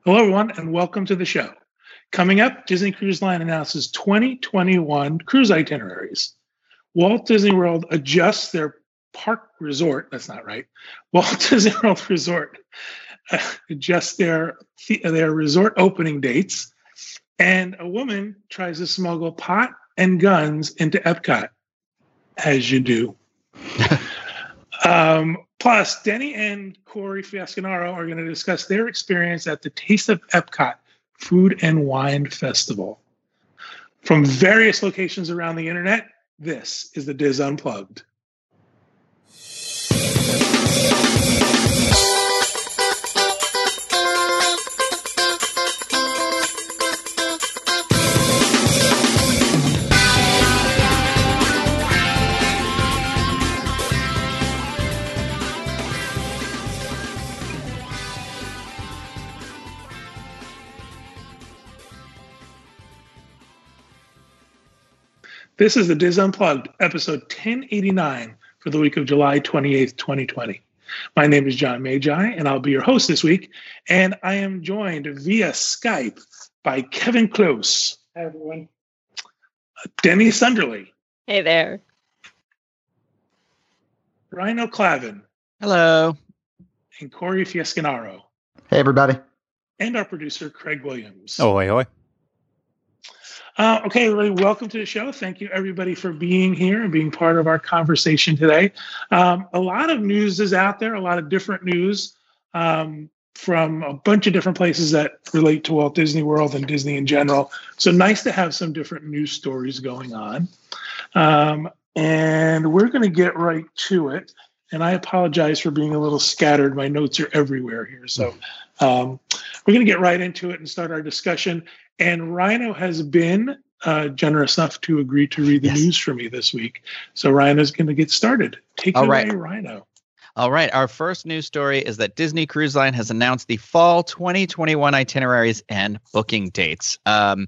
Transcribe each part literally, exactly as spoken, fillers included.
Hello, everyone, and welcome to the show. Coming up, Disney Cruise Line announces twenty twenty-one cruise itineraries. Walt Disney World adjusts their park resort, that's not right, Walt Disney World Resort uh, adjusts their, their resort opening dates, and a woman tries to smuggle pot and guns into Epcot, as you do. um, Plus, Denny and Corey Fiasconaro are going to discuss their experience at the Taste of Epcot Food and Wine Festival. From various locations around the internet, this is the Diz Unplugged. This is the Diz Unplugged, episode ten eighty-nine for the week of July twenty-eighth, twenty twenty. My name is John Magi, and I'll be your host this week. And I am joined via Skype by Kevin Close. Hi, everyone. Denny Sunderly. Hey there. Rhino Clavin. Hello. And Corey Fiasconaro. Hey, everybody. And our producer, Craig Williams. Ahoy, ahoy. Uh, okay, everybody, welcome to the show. Thank you, everybody, for being here and being part of our conversation today. Um, a lot of news is out there, a lot of different news um, from a bunch of different places that relate to Walt Disney World and Disney in general. So nice to have some different news stories going on. Um, and we're going to get right to it. And I apologize for being a little scattered. My notes are everywhere here. So um, we're going to get right into it and start our discussion. And Rhino has been uh, generous enough to agree to read the yes. news for me this week. So Rhino's going to get started. Take All it right. away, Rhino. All right. Our first news story is that Disney Cruise Line has announced the fall twenty twenty-one itineraries and booking dates. Um,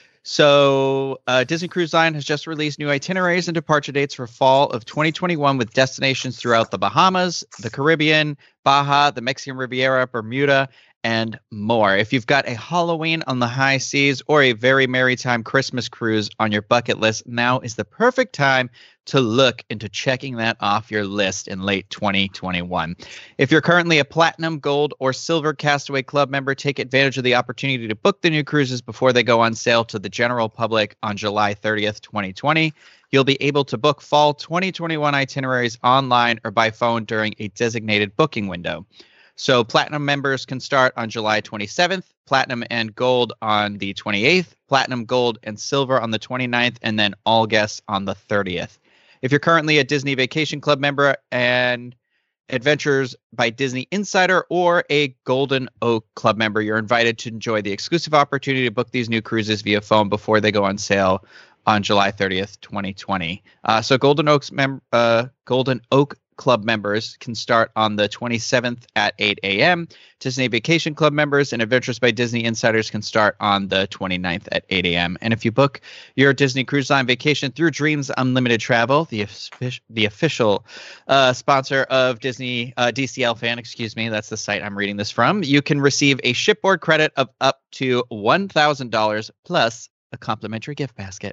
so uh, Disney Cruise Line has just released new itineraries and departure dates for fall of twenty twenty-one with destinations throughout the Bahamas, the Caribbean, Baja, the Mexican Riviera, Bermuda, and more. If you've got a Halloween on the high seas or a very merry time Christmas cruise on your bucket list, now is the perfect time to look into checking that off your list in late twenty twenty-one. If you're currently a Platinum, Gold, or Silver Castaway Club member, take advantage of the opportunity to book the new cruises before they go on sale to the general public on July thirtieth, twenty twenty. You'll be able to book fall twenty twenty-one itineraries online or by phone during a designated booking window. So Platinum members can start on July twenty-seventh, Platinum and Gold on the twenty-eighth, Platinum, Gold, and Silver on the twenty-ninth, and then all guests on the thirtieth. If you're currently a Disney Vacation Club member and Adventures by Disney Insider or a Golden Oak Club member, you're invited to enjoy the exclusive opportunity to book these new cruises via phone before they go on sale on July thirtieth, twenty twenty. Uh, so Golden Oak's mem- uh, Golden Oak Club members can start on the twenty-seventh at eight a.m. Disney Vacation Club members and Adventures by Disney Insiders can start on the twenty-ninth at eight a.m. And if you book your Disney Cruise Line vacation through Dreams Unlimited Travel, the the official uh, sponsor of Disney uh, D C L Fan, excuse me, that's the site I'm reading this from, you can receive a shipboard credit of up to one thousand dollars plus a complimentary gift basket.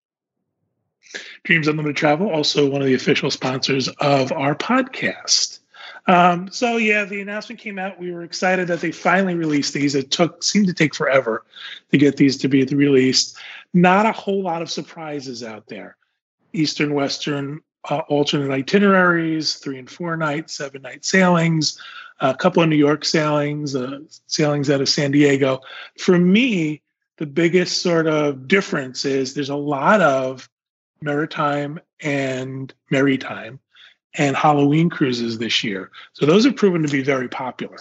Dreams Unlimited Travel, also one of the official sponsors of our podcast. Um, so yeah, the announcement came out. We were excited that they finally released these. It took seemed to take forever to get these to be released. Not a whole lot of surprises out there. Eastern, Western, uh, alternate itineraries, three and four night, seven night sailings, a couple of New York sailings, uh, sailings out of San Diego. For me, the biggest sort of difference is there's a lot of Maritime and Maritime and Halloween cruises this year. So those have proven to be very popular.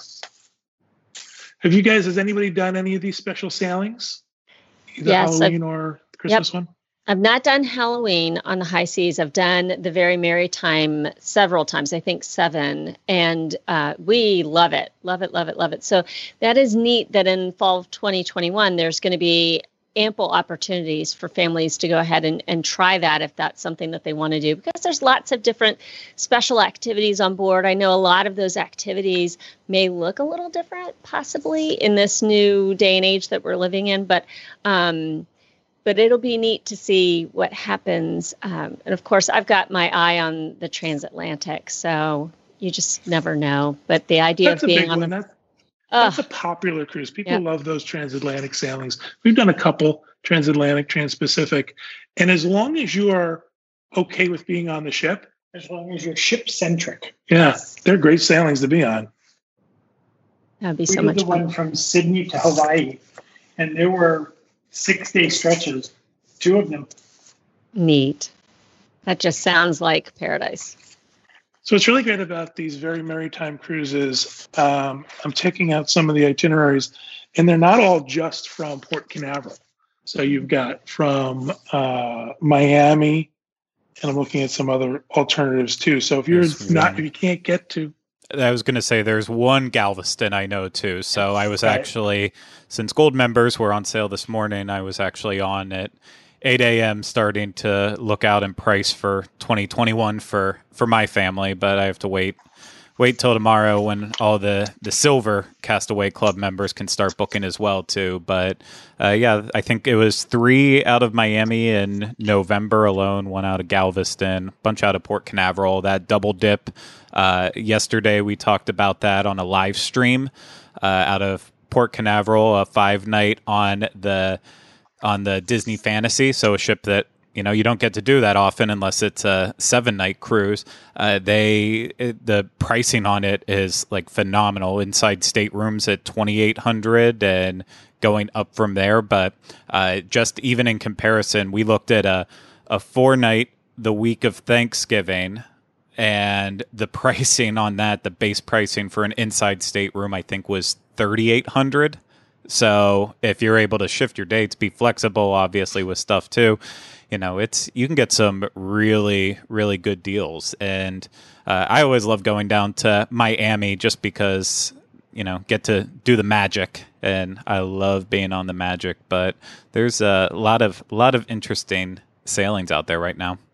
Have you guys, has anybody done any of these special sailings? Either yes, Halloween I've, or Christmas yep. one? I've not done Halloween on the high seas. I've done the Very Merry Time several times, I think seven. And uh, we love it, love it, love it, love it. So that is neat that in fall of twenty twenty-one, there's going to be ample opportunities for families to go ahead and, and try that if that's something that they want to do, because there's lots of different special activities on board. I know a lot of those activities may look a little different possibly in this new day and age that we're living in, but um, but it'll be neat to see what happens. Um, and of course, I've got my eye on the transatlantic, so you just never know. But the idea That's of being a big on one. the That's, that's a popular cruise. People Yeah. love those transatlantic sailings. We've done a couple transatlantic, trans-Pacific, and as long as you are okay with being on the ship, As long as you're ship centric. yeah, they're great sailings to be on. that'd be We so did much the fun. one from Sydney to Hawaii, and there were six day stretches, two of them. Neat. That just sounds like paradise. So what's really great about these very maritime cruises, um, I'm checking out some of the itineraries, and they're not all just from Port Canaveral. So you've got from uh, Miami, and I'm looking at some other alternatives too. So if you're There's not, one. if you can't get to, I was going to say there's one Galveston I know too. So I was Right. actually, since gold members were on sale this morning, I was actually on at eight a.m. starting to look out and price for twenty twenty-one for, for my family, but I have to wait wait till tomorrow when all the, the silver Castaway Club members can start booking as well too. But uh, yeah, I think it was three out of Miami in November alone, one out of Galveston, bunch out of Port Canaveral, that double dip. Uh, yesterday we talked about that on a live stream uh, out of Port Canaveral, a five night on the on the Disney Fantasy, so a ship that you know you don't get to do that often unless it's a seven night cruise. Uh, they it, the pricing on it is like phenomenal. Inside staterooms at twenty-eight hundred and going up from there. But uh, just even in comparison, we looked at a a four night the week of Thanksgiving, and the pricing on that, the base pricing for an inside stateroom, I think was thirty-eight hundred. So if you're able to shift your dates, be flexible, obviously with stuff too, you know, it's you can get some really, really good deals. And uh, I always love going down to Miami just because, you know, get to do the magic, and I love being on the magic. But there's a lot of lot of interesting sailings out there right now.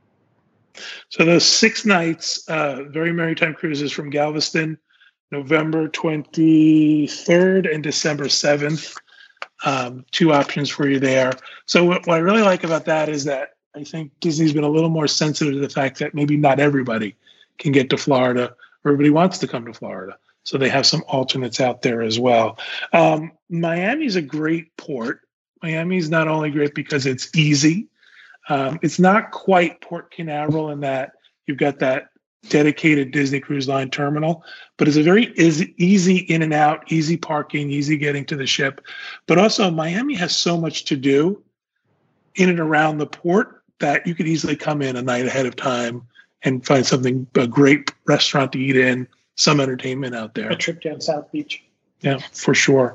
so those six nights, uh, very maritime cruises from Galveston, November twenty-third and December seventh. Um, two options for you there. So what, what I really like about that is that I think Disney's been a little more sensitive to the fact that maybe not everybody can get to Florida, or everybody wants to come to Florida. So they have some alternates out there as well. Um, Miami's a great port. Miami's not only great because it's easy. Um, it's not quite Port Canaveral in that you've got that dedicated Disney Cruise Line terminal, but it's a very easy, easy in and out, easy parking, easy getting to the ship. But also Miami has so much to do in and around the port that you could easily come in a night ahead of time and find something, a great restaurant to eat in, some entertainment out there. A trip down South Beach. Yeah, for sure.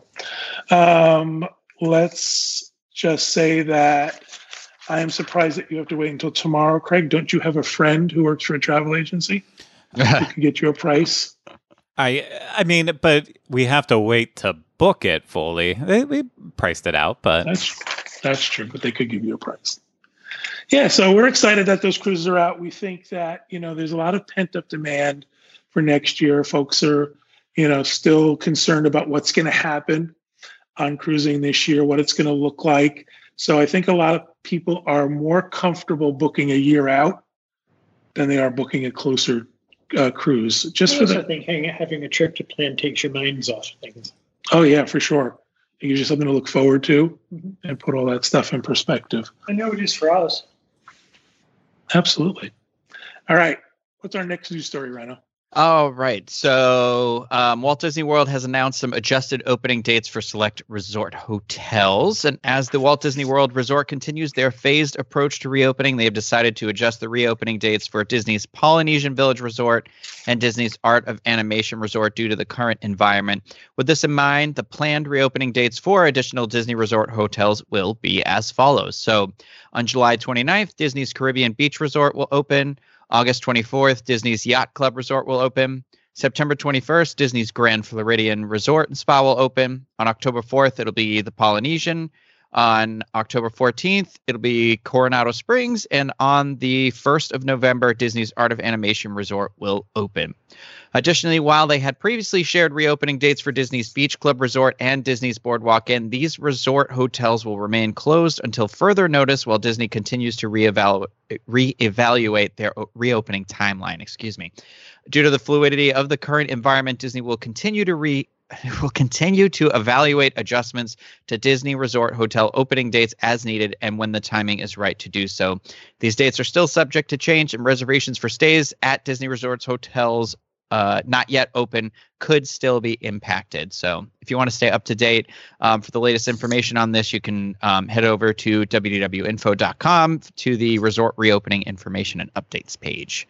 Um, let's just say that I am surprised that you have to wait until tomorrow, Craig. Don't you have a friend who works for a travel agency who can get you a price? I I mean, but we have to wait to book it fully. They, we priced it out, but That's that's true, but they could give you a price. Yeah, so we're excited that those cruises are out. We think that, you know, there's a lot of pent-up demand for next year. Folks are, you know, still concerned about what's going to happen on cruising this year, what it's going to look like. So I think a lot of people are more comfortable booking a year out than they are booking a closer uh, cruise. Just I for also the think hang, having a trip to plan takes your minds off things. oh yeah, for sure. It gives you something to look forward to Mhm. and put all that stuff in perspective. I know it is for us. Absolutely. All right. What's our next news story, Reno? All right. So um, Walt Disney World has announced some adjusted opening dates for select resort hotels. And as the Walt Disney World Resort continues their phased approach to reopening, they have decided to adjust the reopening dates for Disney's Polynesian Village Resort and Disney's Art of Animation Resort due to the current environment. With this in mind, the planned reopening dates for additional Disney Resort hotels will be as follows. So on July twenty-ninth, Disney's Caribbean Beach Resort will open. August twenty-fourth, Disney's Yacht Club Resort will open. September twenty-first, Disney's Grand Floridian Resort and Spa will open. On October fourth, it'll be the Polynesian. On October fourteenth, it'll be Coronado Springs, and on the first of November, Disney's Art of Animation Resort will open. Additionally, while they had previously shared reopening dates for Disney's Beach Club Resort and Disney's Boardwalk Inn, these resort hotels will remain closed until further notice while Disney continues to reevalu- reevaluate their reopening timeline. Excuse me. Due to the fluidity of the current environment, Disney will continue to re will continue to evaluate adjustments to Disney Resort hotel opening dates as needed and when the timing is right to do so. These dates are still subject to change, and reservations for stays at Disney Resorts hotels uh, not yet open could still be impacted. So if you want to stay up to date um, for the latest information on this, you can um, head over to w w w info dot com to the resort reopening information and updates page.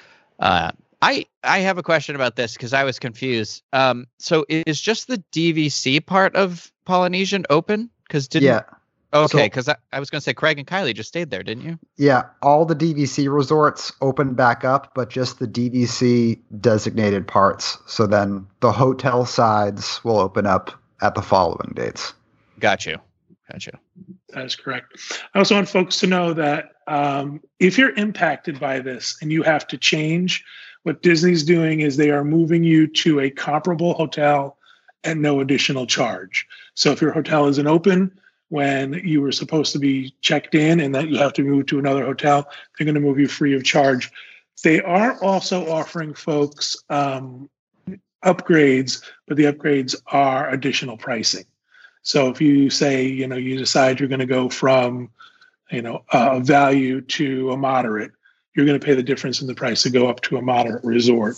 Uh, I, I have a question about this because I was confused. Um, so is just the D V C part of Polynesian open? Because didn't Yeah. Okay, So- because I, I was going to say Craig and Kylie just stayed there, didn't you? Yeah, all the D V C resorts open back up, but just the D V C designated parts. So then the hotel sides will open up at the following dates. Got you. Got you. That is correct. I also want folks to know that um, if you're impacted by this and you have to change, what Disney's doing is they are moving you to a comparable hotel at no additional charge. So if your hotel isn't open when you were supposed to be checked in and that you have to move to another hotel, they're going to move you free of charge. They are also offering folks um, upgrades, but the upgrades are additional pricing. So if you say, you know, you decide you're going to go from, you know, a value to a moderate, you're going to pay the difference in the price to go up to a moderate resort.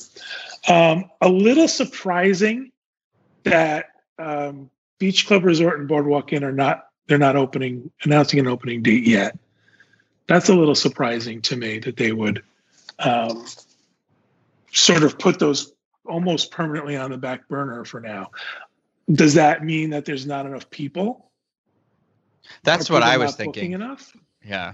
Um, a little surprising that um, Beach Club Resort and Boardwalk Inn are not, they're not opening, announcing an opening date yet. That's a little surprising to me that they would um, sort of put those almost permanently on the back burner for now. Does that mean that there's not enough people? That's Are what people I was not thinking. booking enough? Yeah.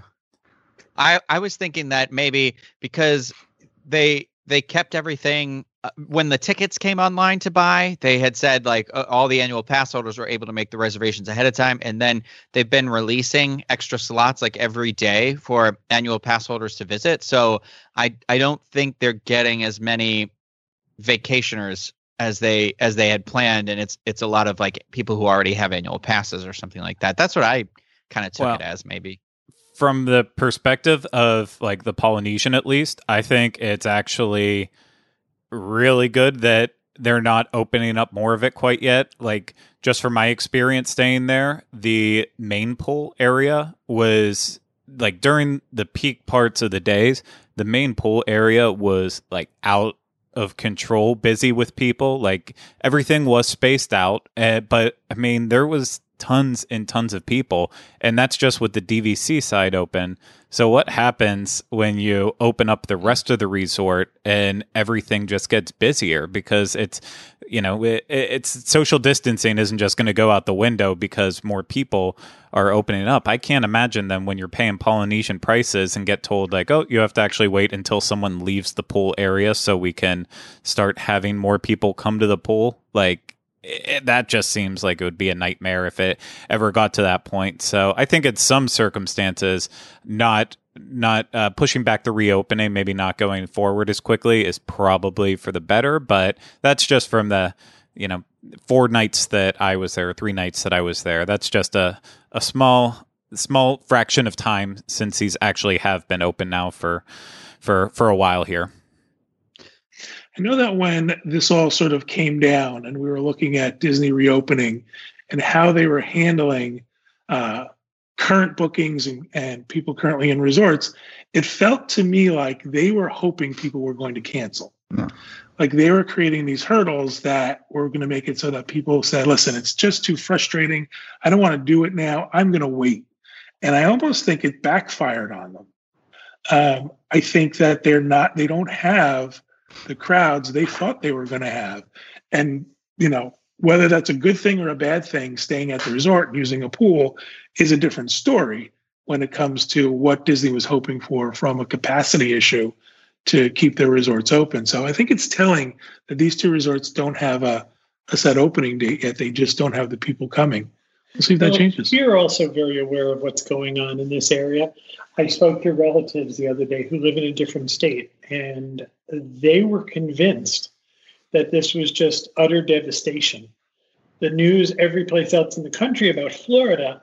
I I was thinking that maybe because they they kept everything uh, when the tickets came online to buy, they had said like uh, all the annual pass holders were able to make the reservations ahead of time, and then they've been releasing extra slots like every day for annual pass holders to visit. So I I don't think they're getting as many vacationers as they as they had planned, and it's it's a lot of like people who already have annual passes or something like that. That's what I kind of took Well, it as, maybe. From the perspective of like the Polynesian, at least, I think it's actually really good that they're not opening up more of it quite yet. Like, just from my experience staying there, the main pool area was like during the peak parts of the days, the main pool area was like out of control, busy with people. Like, everything was spaced out, uh, but I mean, there was tons and tons of people, and that's just with the D V C side open. So what happens when you open up the rest of the resort and everything just gets busier? Because it's, you know, it, it's social distancing isn't just going to go out the window because more people are opening up. I can't imagine them when you're paying Polynesian prices and get told like, oh, you have to actually wait until someone leaves the pool area so we can start having more people come to the pool. Like, It, that just seems like it would be a nightmare if it ever got to that point. So I think in some circumstances, not not uh, pushing back the reopening, maybe not going forward as quickly is probably for the better. But that's just from the, you know, four nights that I was there, three nights that I was there. That's just a, a small small fraction of time since these actually have been open now for for for a while here. I know that when this all sort of came down and we were looking at Disney reopening and how they were handling uh, current bookings and, and people currently in resorts, it felt to me like they were hoping people were going to cancel. Yeah. Like they were creating these hurdles that were going to make it so that people said, listen, it's just too frustrating. I don't want to do it now. I'm going to wait. And I almost think it backfired on them. Um, I think that they're not, they don't have the crowds they thought they were going to have. And, you know, whether that's a good thing or a bad thing, staying at the resort and using a pool is a different story when it comes to what Disney was hoping for from a capacity issue to keep their resorts open. So I think it's telling that these two resorts don't have a, a set opening date yet. They just don't have the people coming. We'll see if that Well, changes. We're also very aware of what's going on in this area. I spoke to relatives the other day who live in a different state, and they were convinced that this was just utter devastation. The news every place else in the country about Florida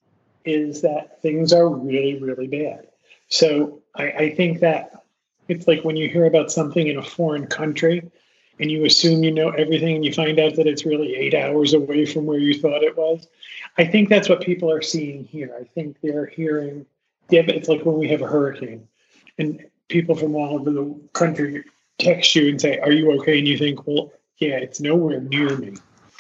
is that things are really, really bad. So I, I think that it's like when you hear about something in a foreign country and you assume you know everything and you find out that it's really eight hours away from where you thought it was. I think that's what people are seeing here. I think they're hearing, yeah, but it's like when we have a hurricane and people from all over the country text you and say, are you okay? And you think, well, yeah, it's nowhere near me.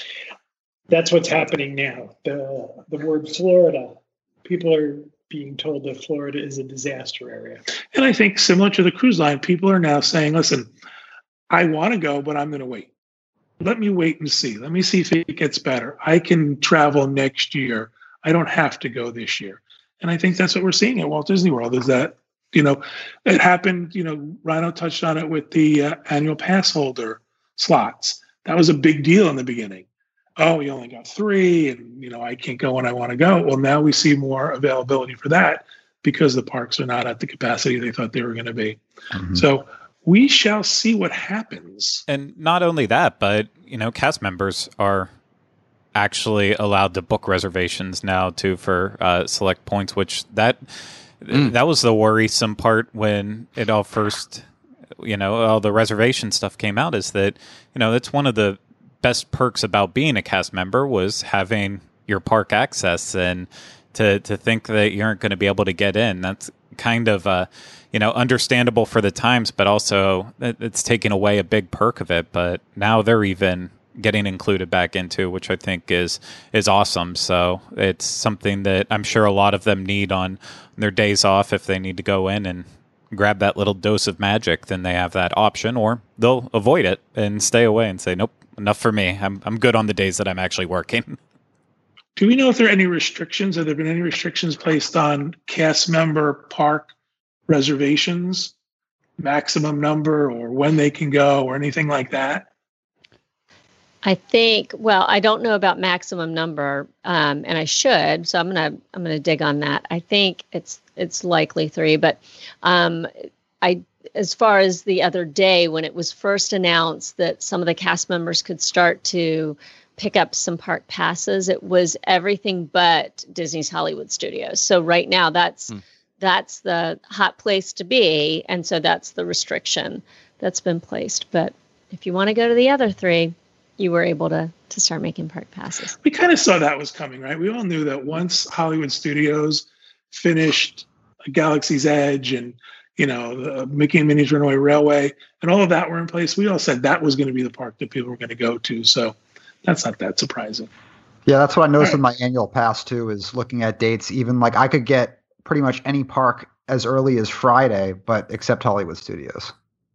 That's what's happening now. The, the word Florida, people are being told that Florida is a disaster area. And I think similar to the cruise line, people are now saying, listen, I want to go, but I'm going to wait. Let me wait and see. Let me see if it gets better. I can travel next year. I don't have to go this year. And I think that's what we're seeing at Walt Disney World is that, you know, it happened, you know, Rhino touched on it with the uh, annual pass holder slots. That was a big deal in the beginning. Oh, we only got three and, you know, I can't go when I want to go. Well, now we see more availability for that because the parks are not at the capacity they thought they were going to be. Mm-hmm. So we shall see what happens. And not only that, but, you know, cast members are actually allowed to book reservations now, too, for uh, select points, which that mm. that was the worrisome part when it all first, you know, all the reservation stuff came out is that, you know, that's one of the best perks about being a cast member was having your park access, and to to think that you aren't going to be able to get in, that's kind of uh you know understandable for the times, but also it's taking away a big perk of it. But now they're even getting included back into, which I think is is awesome. So it's something that I'm sure a lot of them need on their days off. If they need to go in and grab that little dose of magic, then they have that option, or they'll avoid it and stay away and say, nope, enough for me. I'm I'm good on the days that I'm actually working. Do we know if there are any restrictions? Have there been any restrictions placed on cast member park reservations, maximum number, or when they can go, or anything like that? I think, well, I don't know about maximum number, um, and I should, so I'm gonna I'm gonna dig on that. I think it's it's likely three, but um, I. As far as the other day when it was first announced that some of the cast members could start to pick up some park passes, it was everything but Disney's Hollywood Studios. So right now that's hmm. that's the hot place to be, and so that's the restriction that's been placed. But if you want to go to the other three, you were able to to start making park passes. We kind of saw that was coming, right? We all knew that once Hollywood Studios finished Galaxy's Edge and you know, the Mickey and Minnie's Runaway Railway, and all of that were in place. We all said that was going to be the park that people were going to go to. So that's not that surprising. Yeah, that's what I noticed with my annual pass, too, is looking at dates. Even like I could get pretty much any park as early as Friday, but except Hollywood Studios.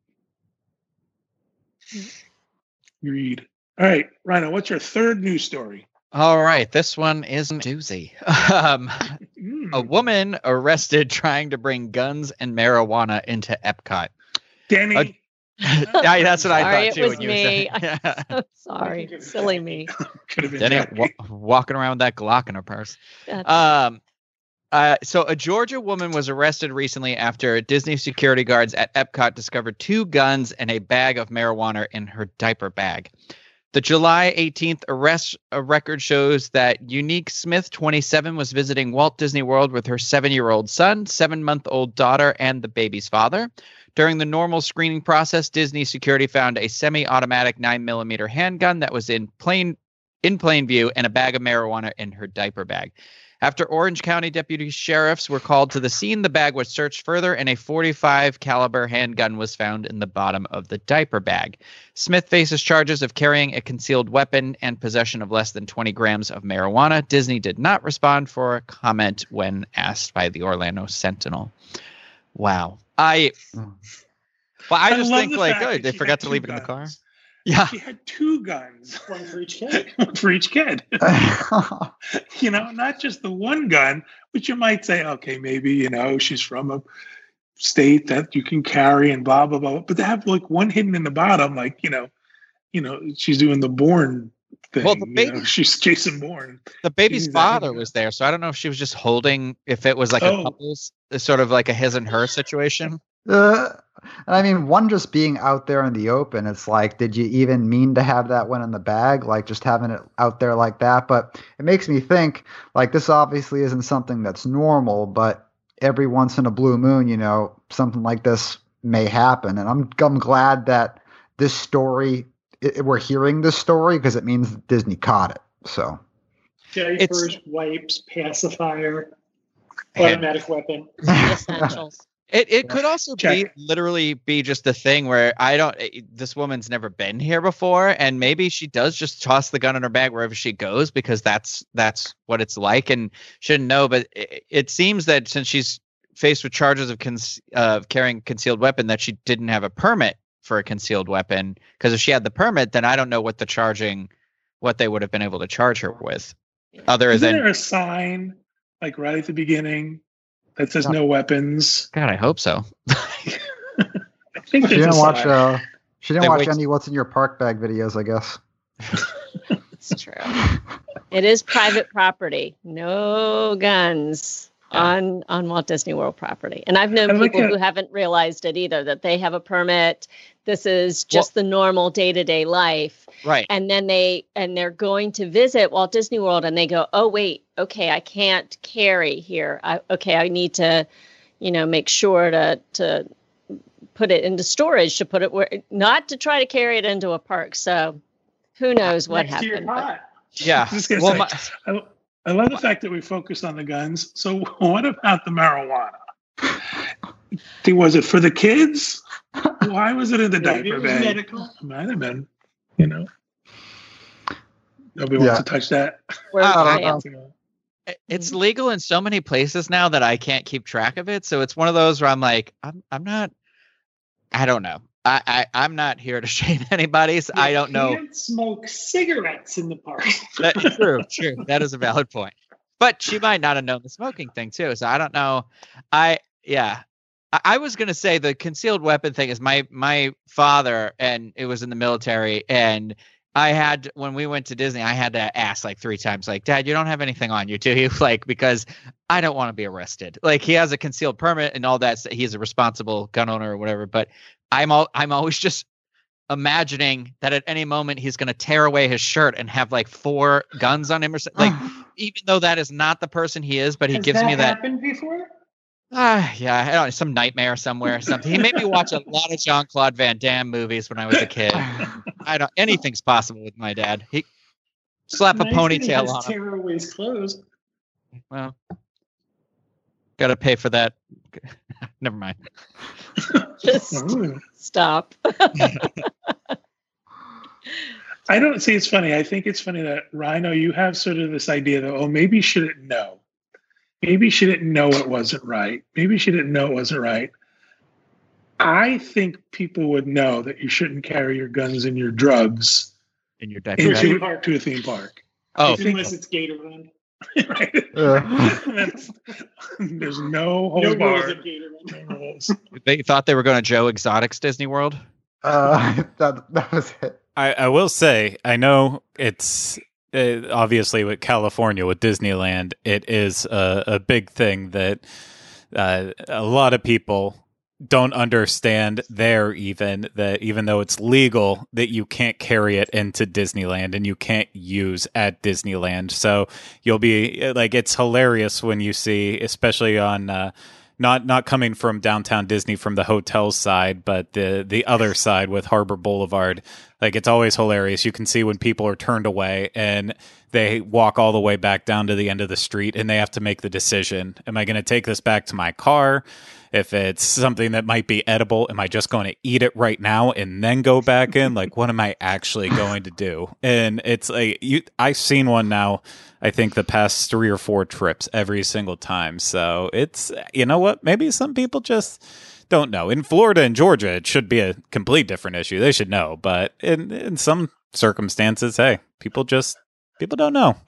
Agreed. All right, Rhino, what's your third news story? All right, this one is a doozy. Um, mm. A woman arrested trying to bring guns and marijuana into Epcot. Danny. Uh, yeah, that's what sorry, I thought too. It was when me. You were I'm so sorry, silly me. Could have been Danny wa- walking around with that Glock in her purse. That's um, uh, so a Georgia woman was arrested recently after Disney security guards at Epcot discovered two guns and a bag of marijuana in her diaper bag. The July eighteenth arrest uh, record shows that Unique Smith, twenty-seven, was visiting Walt Disney World with her seven-year-old son, seven-month-old daughter, and the baby's father. During the normal screening process, Disney security found a semi-automatic nine millimeter handgun that was in plain in plain view and a bag of marijuana in her diaper bag. After Orange County deputy sheriffs were called to the scene, the bag was searched further and a forty-five caliber handgun was found in the bottom of the diaper bag. Smith faces charges of carrying a concealed weapon and possession of less than twenty grams of marijuana. Disney did not respond for a comment when asked by the Orlando Sentinel. Wow. I well, I, I just love think the like, fact oh, that they she forgot had to two leave it in the car. guns. Yeah. She had two guns. One for each kid. One for each kid. You know, not just the one gun, which you might say, okay, maybe, you know, she's from a state that you can carry and blah, blah, blah. But to have like one hidden in the bottom, like, you know, you know, she's doing the Bourne thing. Well, the you baby- know, she's Jason Bourne. The baby's She's that- father was there, so I don't know if she was just holding, if it was like Oh. a couple's, sort of like a his and her situation. Uh, and I mean, one just being out there in the open, it's like, did you even mean to have that one in the bag? Like just having it out there like that. But it makes me think, like, this obviously isn't something that's normal, but every once in a blue moon, you know, something like this may happen. And I'm I'm glad that this story, it, we're hearing this story because it means Disney caught it. So Diapers, wipes, pacifier, And automatic weapon. The essentials. it it could also be Check. literally be just a thing where I don't, eh, this woman's never been here before, and maybe she does just toss the gun in her bag wherever she goes because that's that's what it's like, and shouldn't know. But it, it seems that since she's faced with charges of con- uh, carrying concealed weapon, that she didn't have a permit for a concealed weapon. Because if she had the permit, then I don't know what the charging, what they would have been able to charge her with, other Isn't than there a sign like right at the beginning that says no weapons? God. I hope so. I think she there's a didn't watch. sign. Uh, she didn't They watch wait- any "What's in Your Park Bag" videos, I guess. It's true. It is private property. No guns on on Walt Disney World property. And I've known I like people how- who haven't realized it either, that they have a permit. This is just the normal day-to-day life. Right. And then they and they're going to visit Walt Disney World and they go, "Oh wait, okay, I can't carry here. I, okay, I need to, you know, make sure to to put it into storage, to put it where, not to try to carry it into a park." So who knows what Next to your happened. but- pot. Yeah. Just gonna Well, say, my- I, I love the fact that we focus on the guns. So what about the marijuana? Th- Was it for the kids? Why was it in the Maybe it diaper was bag? medical. It might have been, you know. Nobody Yeah. wants to touch that. Where- I yeah. it's legal in so many places now that I can't keep track of it. So it's one of those where I'm like, I'm I'm not, I don't know. I, I I'm not here to shame anybody. So I You don't know. Can't smoke cigarettes in the park. That, true, true. That is a valid point. But she might not have known the smoking thing too. So I don't know. I yeah. I, I was gonna say the concealed weapon thing is my my father, and it was in the military, and I had, when we went to Disney, I had to ask like three times, like, "Dad, you don't have anything on you, do you?" Like, because I don't want to be arrested. Like, he has a concealed permit and all that. So he's a responsible gun owner or whatever. But I'm all, I'm always just imagining that at any moment he's going to tear away his shirt and have like four guns on him or something. Like, even though that is not the person he is, but he Has gives that me that. happened before? Ah, yeah, I don't know, some nightmare somewhere or something. He made me watch a lot of Jean-Claude Van Damme movies when I was a kid. I don't. Anything's possible with my dad. He slap a Nice that he ponytail has on him. tear away his clothes. Well, got to pay for that. Never mind. Just Ooh. stop. I don't see. It's funny. I think it's funny that Rhino, you have sort of this idea that, oh, maybe she didn't know. Maybe she didn't know it wasn't right. Maybe she didn't know it wasn't right. I think people would know that you shouldn't carry your guns and your drugs In your diaper. Into- bag. into park. to a theme park. Oh, Unless it's Gatorland. Right? Uh, That's- There's no No hold rules bar. at Gatorland. No rules. they thought they were going to Joe Exotics Disney World. uh, that, that was it. I, I will say, I know it's uh, obviously with California, with Disneyland, it is a, a big thing that uh, a lot of people don't understand there, even that even though it's legal, that you can't carry it into Disneyland and you can't use at Disneyland. So you'll be like, it's hilarious when you see, especially on uh, not not coming from downtown Disney from the hotel side, but the the other side with Harbor Boulevard. Like, it's always hilarious. You can see when people are turned away and they walk all the way back down to the end of the street and they have to make the decision. Am I going to take this back to my car? If it's something that might be edible, am I just going to eat it right now and then go back in? Like, what am I actually going to do? And it's like, you, I've seen one now, I think the past three or four trips every single time. So it's, you know what? Maybe some people just don't know. In Florida and Georgia, it should be a complete different issue. They should know. But in, in some circumstances, hey, people just, people don't know.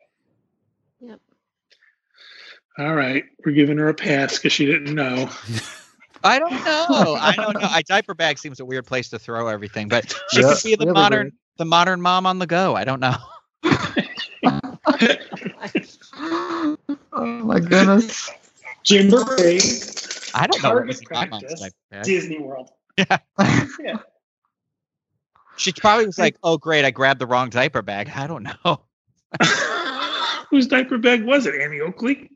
All right, we're giving her a pass because she didn't know. I don't know. I don't know. A diaper bag seems a weird place to throw everything, but she Yeah, could be the really modern weird. the modern mom on the go. I don't know. Oh my goodness. Gymboree, I don't know what was Target in my mom's practice, diaper bag. Disney World. Yeah. Yeah. She probably was like, "Oh, great, I grabbed the wrong diaper bag." I don't know. Whose diaper bag was it? Annie Oakley?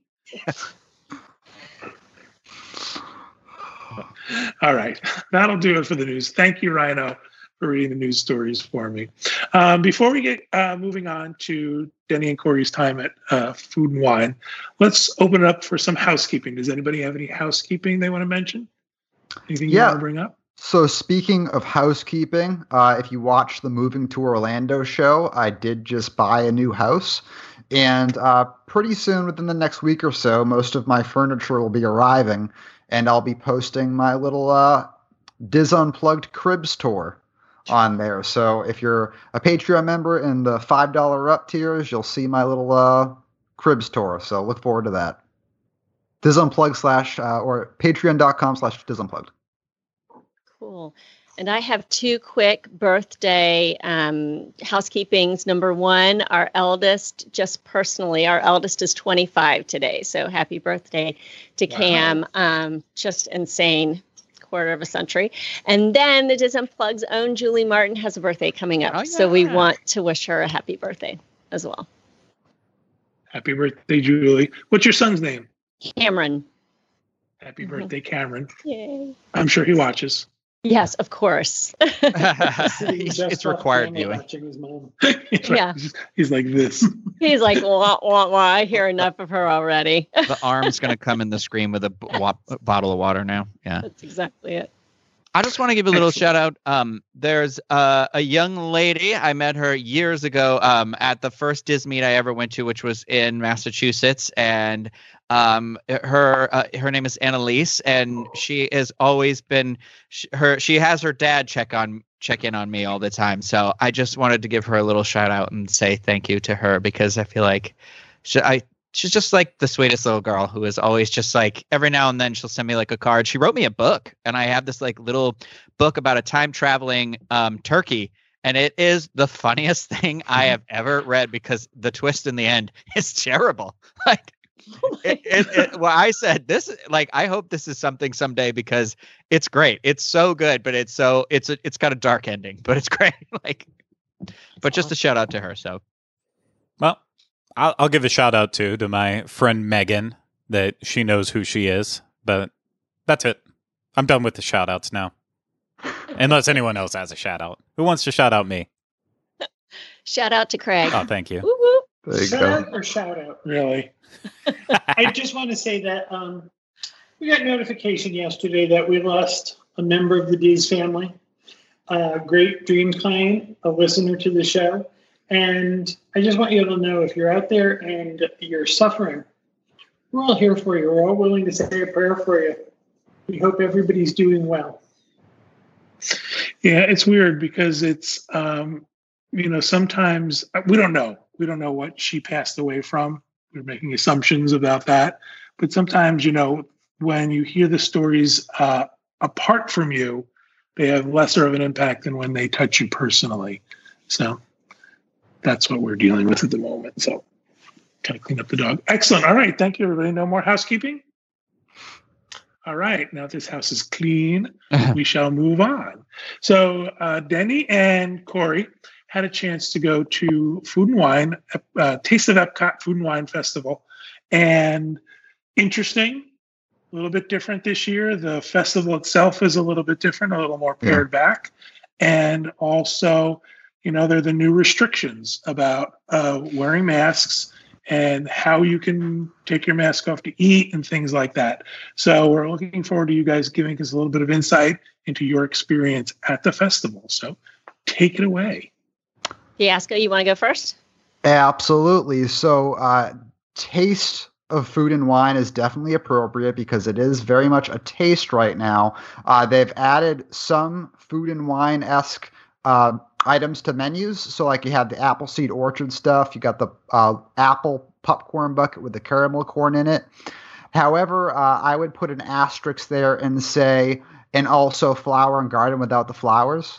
All right. That'll do it for the news. Thank you, Rhino, for reading the news stories for me. Um, before we get uh, moving on to Denny and Corey's time at uh, Food and Wine, let's open it up for some housekeeping. Does anybody have any housekeeping they want to mention? Anything you Yeah. want to bring up? So speaking of housekeeping, uh, if you watch the Moving to Orlando show, I did just buy a new house. And uh, pretty soon, within the next week or so, most of my furniture will be arriving. And I'll be posting my little uh, Diz Unplugged Cribs tour on there. So if you're a Patreon member in the five dollars up tiers, you'll see my little uh, Cribs tour. So look forward to that. Diz Unplugged slash uh, or patreon.com slash Diz Unplugged. Cool. And I have two quick birthday um, housekeepings. Number one, our eldest, just personally, our eldest is twenty-five today. So happy birthday to Wow. Cam. Um, just insane. Quarter of a century. And then the Diz Unplugged's own Julie Martin has a birthday coming up. Oh, So we yeah. want to wish her a happy birthday as well. Happy birthday, Julie. What's your son's name? Cameron. Happy Mhm. birthday, Cameron. Yay. I'm sure he watches. Yes, of course. Sitting it's just it's off required camera viewing. watching his mom. He's like- Yeah. He's like this. He's like, wah, wah, wah. I hear enough of her already. The arm's gonna come in the screen with a b- wa- bottle of water now. Yeah. That's exactly it. I just want to give a little Excellent. shout out. Um, there's uh, a young lady. I met her years ago um, at the first Diz meet I ever went to, which was in Massachusetts, and um, her uh, her name is Annalise, and she has always been sh- her. She has her dad check on check in on me all the time. So I just wanted to give her a little shout out and say thank you to her because I feel like she, I. She's just like the sweetest little girl who is always just like every now and then she'll send me like a card. She wrote me a book and I have this like little book about a time traveling um, turkey. And it is the funniest thing I have ever read because the twist in the end is terrible. Like it, it, it, well, I said this, like, I hope this is something someday because it's great. It's so good, but it's so it's a, it's got a dark ending, but it's great. Like, but just a shout out to her. So, Well, I'll, I'll give a shout out too to my friend Megan that she knows who she is, but that's it. I'm done with the shout outs now. Unless anyone else has a shout out. Who wants to shout out me? Shout out to Craig. Oh, thank you. Woo woo. There you Shout go. out or shout out? Really? I just want to say that um, we got notification yesterday that we lost a member of the Dees family, a great Dream client, a listener to the show. And I just want you to know if you're out there and you're suffering, we're all here for you. We're all willing to say a prayer for you. We hope everybody's doing well. Yeah, it's weird because it's, um, you know, sometimes we don't know. We don't know what she passed away from. We're making assumptions about that. But sometimes, you know, when you hear the stories uh, apart from you, they have lesser of an impact than when they touch you personally. So that's what we're dealing with at the moment. So kind of clean up the dog. Excellent. All right. Thank you, everybody. No more housekeeping? All right. Now this house is clean. We shall move on. So uh, Denny and Corey had a chance to go to Food and Wine, uh, Taste of Epcot Food and Wine Festival. And interesting, a little bit different this year. The festival itself is a little bit different, a little more pared yeah. back. And also, you know, there are the new restrictions about uh, wearing masks and how you can take your mask off to eat and things like that. So we're looking forward to you guys giving us a little bit of insight into your experience at the festival. So take it away. Fiasco, you want to go first? Absolutely. So uh, taste of Food and Wine is definitely appropriate because it is very much a taste right now. Uh, they've added some Food and Wine-esque uh, items to menus. So like you have the Appleseed Orchard stuff. You got the uh, apple popcorn bucket with the caramel corn in it. However, uh, I would put an asterisk there and say, and also Flower and Garden without the flowers.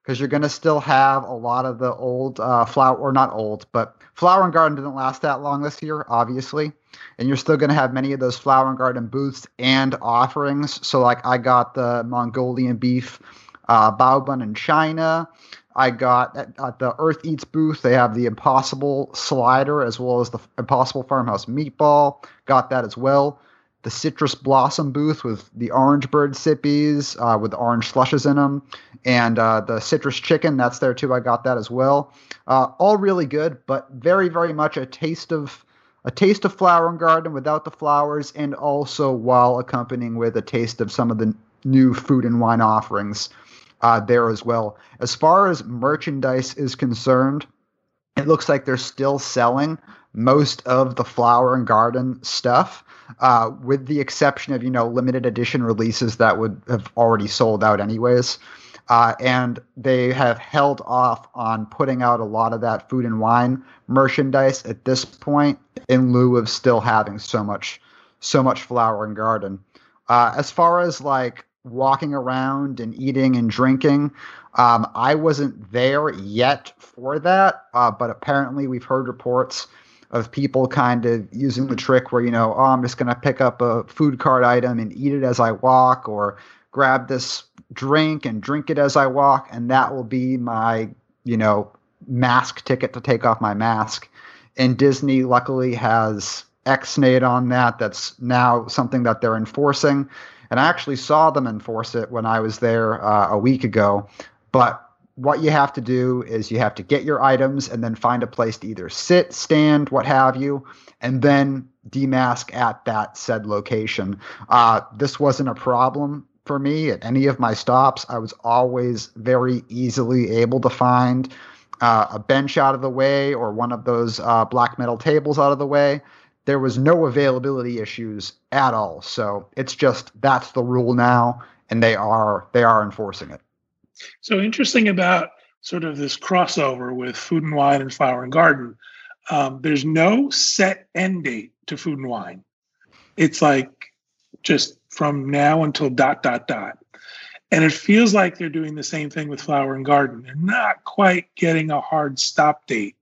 because you're going to still have a lot of the old uh, flower, or not old, but Flower and Garden didn't last that long this year, obviously. And you're still going to have many of those Flower and Garden booths and offerings. So, like, I got the Mongolian beef uh, bao bun in China. I got at, at the Earth Eats booth, they have the Impossible slider as well as the Impossible Farmhouse meatball. Got that as well. The Citrus Blossom booth with the Orange Bird sippies uh, with the orange slushes in them. And uh, the Citrus Chicken, that's there too. I got that as well. Uh, all really good, but very, very much a taste of a taste of Flower and Garden without the flowers, and also while accompanying with a taste of some of the new food and wine offerings Uh, there as well. As far as merchandise is concerned, it looks like they're still selling most of the Flower and Garden stuff, uh, with the exception of, you know, limited edition releases that would have already sold out anyways. Uh, and they have held off on putting out a lot of that food and wine merchandise at this point in lieu of still having so much, so much Flower and Garden. Uh, as far as like walking around and eating and drinking, um, I wasn't there yet for that, uh, but apparently we've heard reports of people kind of using the trick where, you know, oh, I'm just going to pick up a food cart item and eat it as I walk, or grab this drink and drink it as I walk, and that will be my, you know, mask ticket to take off my mask. And Disney luckily has X-nayed on that. That's now something that they're enforcing. And I actually saw them enforce it when I was there uh, a week ago. But what you have to do is you have to get your items and then find a place to either sit, stand, what have you, and then demask at that said location. Uh, this wasn't a problem for me at any of my stops. I was always very easily able to find uh, a bench out of the way, or one of those uh, black metal tables out of the way. There was no availability issues at all. So it's just, that's the rule now, and they are they are enforcing it. So interesting about sort of this crossover with Food and Wine and Flower and Garden. Um, there's no set end date to Food and Wine. It's like just from now until dot, dot, dot. And it feels like they're doing the same thing with Flower and Garden. They're not quite getting a hard stop date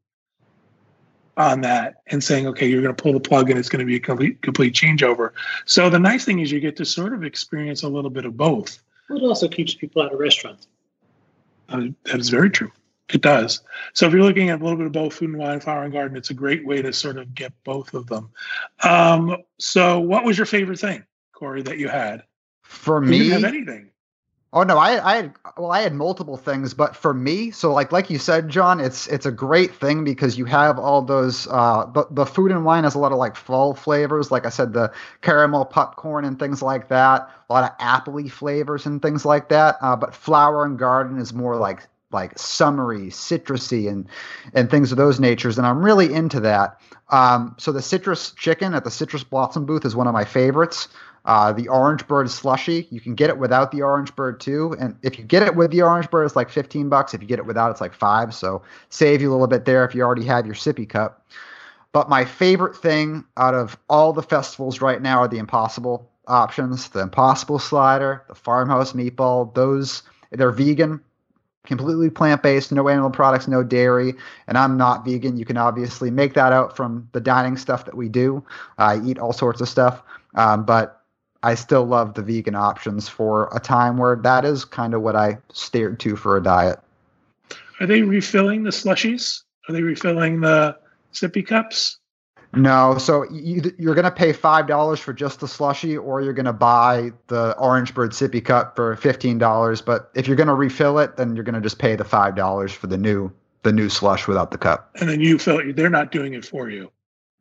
on that and saying, okay, you're going to pull the plug and it's going to be a complete, complete changeover. So the nice thing is you get to sort of experience a little bit of both. Well, it also keeps people out of restaurants. Uh, that is very true. It does. So if you're looking at a little bit of both Food and Wine, Flower and Garden, it's a great way to sort of get both of them. Um, so what was your favorite thing, Corey, that you had? For you me, didn't have anything. Oh no, I, I had well, I had multiple things, but for me, so like like you said, John, it's it's a great thing because you have all those. Uh, the the Food and Wine has a lot of like fall flavors, like I said, the caramel popcorn and things like that. A lot of appley flavors and things like that. Uh, but Flower and Garden is more like like summery, citrusy, and and things of those natures, and I'm really into that. Um, so the Citrus Chicken at the Citrus Blossom booth is one of my favorites. Uh, the Orange Bird slushy, you can get it without the Orange Bird too. And if you get it with the Orange Bird, it's like fifteen bucks. If you get it without, it's like five. So save you a little bit there if you already have your sippy cup. But my favorite thing out of all the festivals right now are the Impossible options. The Impossible slider, the Farmhouse meatball, those, they're vegan, completely plant-based, no animal products, no dairy. And I'm not vegan. You can obviously make that out from the dining stuff that we do. I eat all sorts of stuff. Um, but I still love the vegan options for a time where that is kind of what I steered to for a diet. Are they refilling the slushies? Are they refilling the sippy cups? No. So you, you're going to pay five dollars for just the slushie, or you're going to buy the Orange Bird sippy cup for fifteen dollars. But if you're going to refill it, then you're going to just pay the five dollars for the new the new slush without the cup. And then you fill it. They're not doing it for you.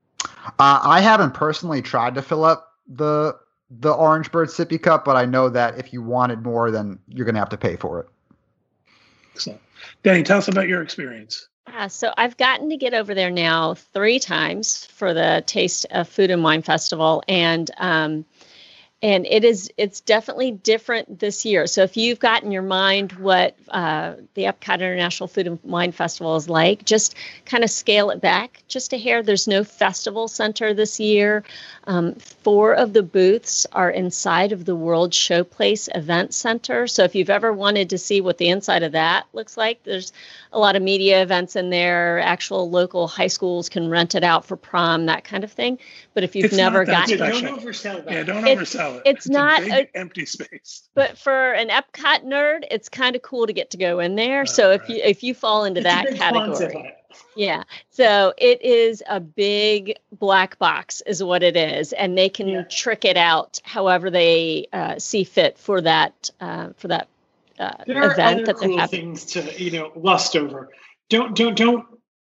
Uh, I haven't personally tried to fill up the the Orange Bird sippy cup, but I know that if you wanted more, then you're going to have to pay for it. Excellent. Danny, tell us about your experience. Uh, so I've gotten to get over there now three times for the Taste of Food and Wine Festival. And um, and it is it's definitely different this year. So if you've got in your mind what uh, the Epcot International Food and Wine Festival is like, just kind of scale it back just a hair. There's no festival center this year. Um, four of the booths are inside of the World Showplace Event Center. So if you've ever wanted to see what the inside of that looks like, there's a lot of media events in there. Actual local high schools can rent it out for prom, that kind of thing. But if you've It's never not that gotten, Yeah, special. don't oversell that. Yeah, don't It's- oversell it. it's a not big, a- empty space. but for an Epcot nerd, it's kind of cool to get to go in there. So if Alright. you if you fall into It's a that big Kwanzaa category, hut. yeah. So it is a big black box, is what it is, and they can Yeah. trick it out however they uh, see fit for that uh, for that uh, There are event other that they're cool having. things to, you know, lust over. Don't don't don't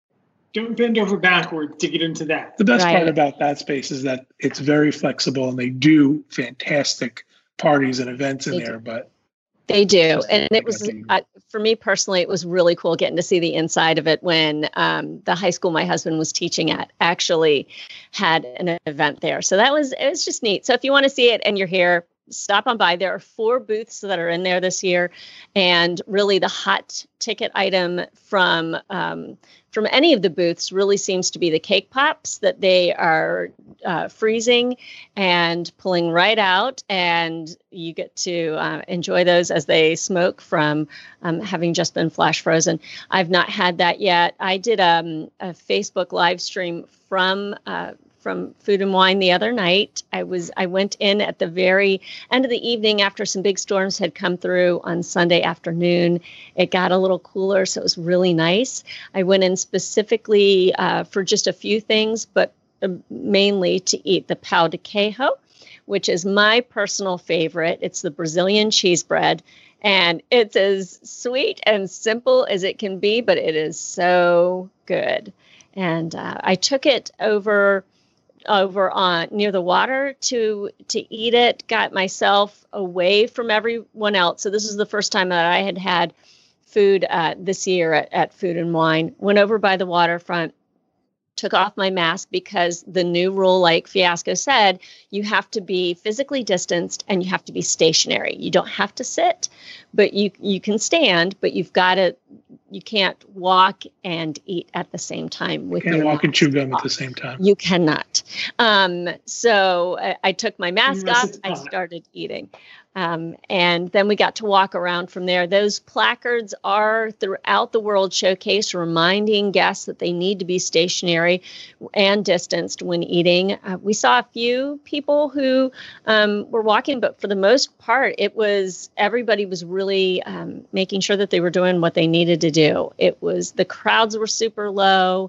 don't bend over backwards to get into that. The best Right. part about that space is that it's very flexible and they do fantastic parties and events in They there. do. But They do, Just and like it was a game. uh, for me personally, it was really cool getting to see the inside of it when um, the high school my husband was teaching at actually had an event there. So that was it was just neat. So if you want to see it and you're here, stop on by. There are four booths that are in there this year, and really the hot ticket item from um, from any of the booths really seems to be the cake pops that they are uh, freezing and pulling right out, and you get to uh, enjoy those as they smoke from um, having just been flash frozen. I've not had that yet. I did um, a Facebook live stream from uh, from Food and Wine the other night. I was I went in at the very end of the evening after some big storms had come through on Sunday afternoon. It got a little cooler, so it was really nice. I went in specifically uh, for just a few things, but uh, mainly to eat the pão de queijo, which is my personal favorite. It's the Brazilian cheese bread, and it's as sweet and simple as it can be, but it is so good. And uh, I took it over over on near the water to to eat it, got myself away from everyone else. So this is the first time that I had had food uh, this year at, at Food and Wine. Went over by the waterfront, took off my mask because the new rule, like Fiasco said, you have to be physically distanced and you have to be stationary. You don't have to sit, but you you can stand, but you've got to, you can't walk and eat at the same time with can't your walk and mask chew gum off. at the same time. You cannot. Um, so I, I took my mask Unless off. it's I hot. started eating. Um, and then we got to walk around from there. Those placards are throughout the World Showcase reminding guests that they need to be stationary and distanced when eating. Uh, we saw a few people who um, were walking, but for the most part, it was everybody was really um, making sure that they were doing what they needed to do. It was the crowds were super low.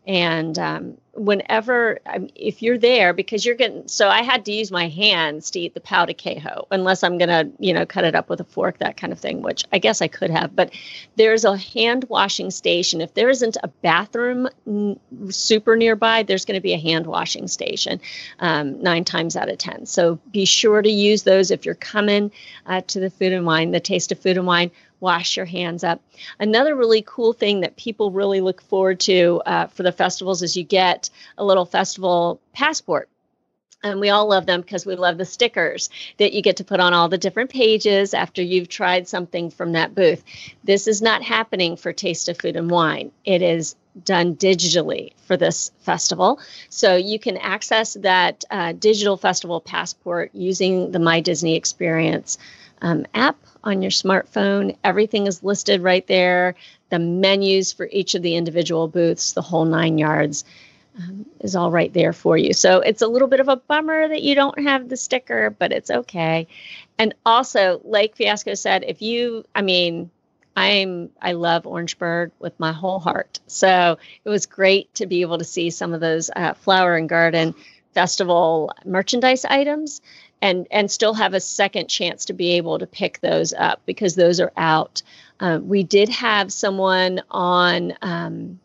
And um, whenever, um, if you're there, because you're getting, so I had to use my hands to eat the pão de queijo, unless I'm going to, you know, cut it up with a fork, that kind of thing, which I guess I could have. But there's a hand washing station. If there isn't a bathroom n- super nearby, there's going to be a hand washing station um, nine times out of ten. So be sure to use those if you're coming uh, to the Food and Wine, the Taste of Food and Wine. Wash your hands up. Another really cool thing that people really look forward to uh, for the festivals is you get a little festival passport. And we all love them because we love the stickers that you get to put on all the different pages after you've tried something from that booth. This is not happening for Taste of Food and Wine. It is done digitally for this festival. So you can access that uh, digital festival passport using the My Disney Experience um, app on your smartphone. Everything is listed right there. The menus for each of the individual booths, the whole nine yards, um, is all right there for you. So it's a little bit of a bummer that you don't have the sticker, but it's okay. And also, like Fiasco said, if you, I mean, I'm, I love Orangeburg with my whole heart. So it was great to be able to see some of those uh, Flower and Garden Festival merchandise items and, and still have a second chance to be able to pick those up because those are out. Uh, we did have someone on um,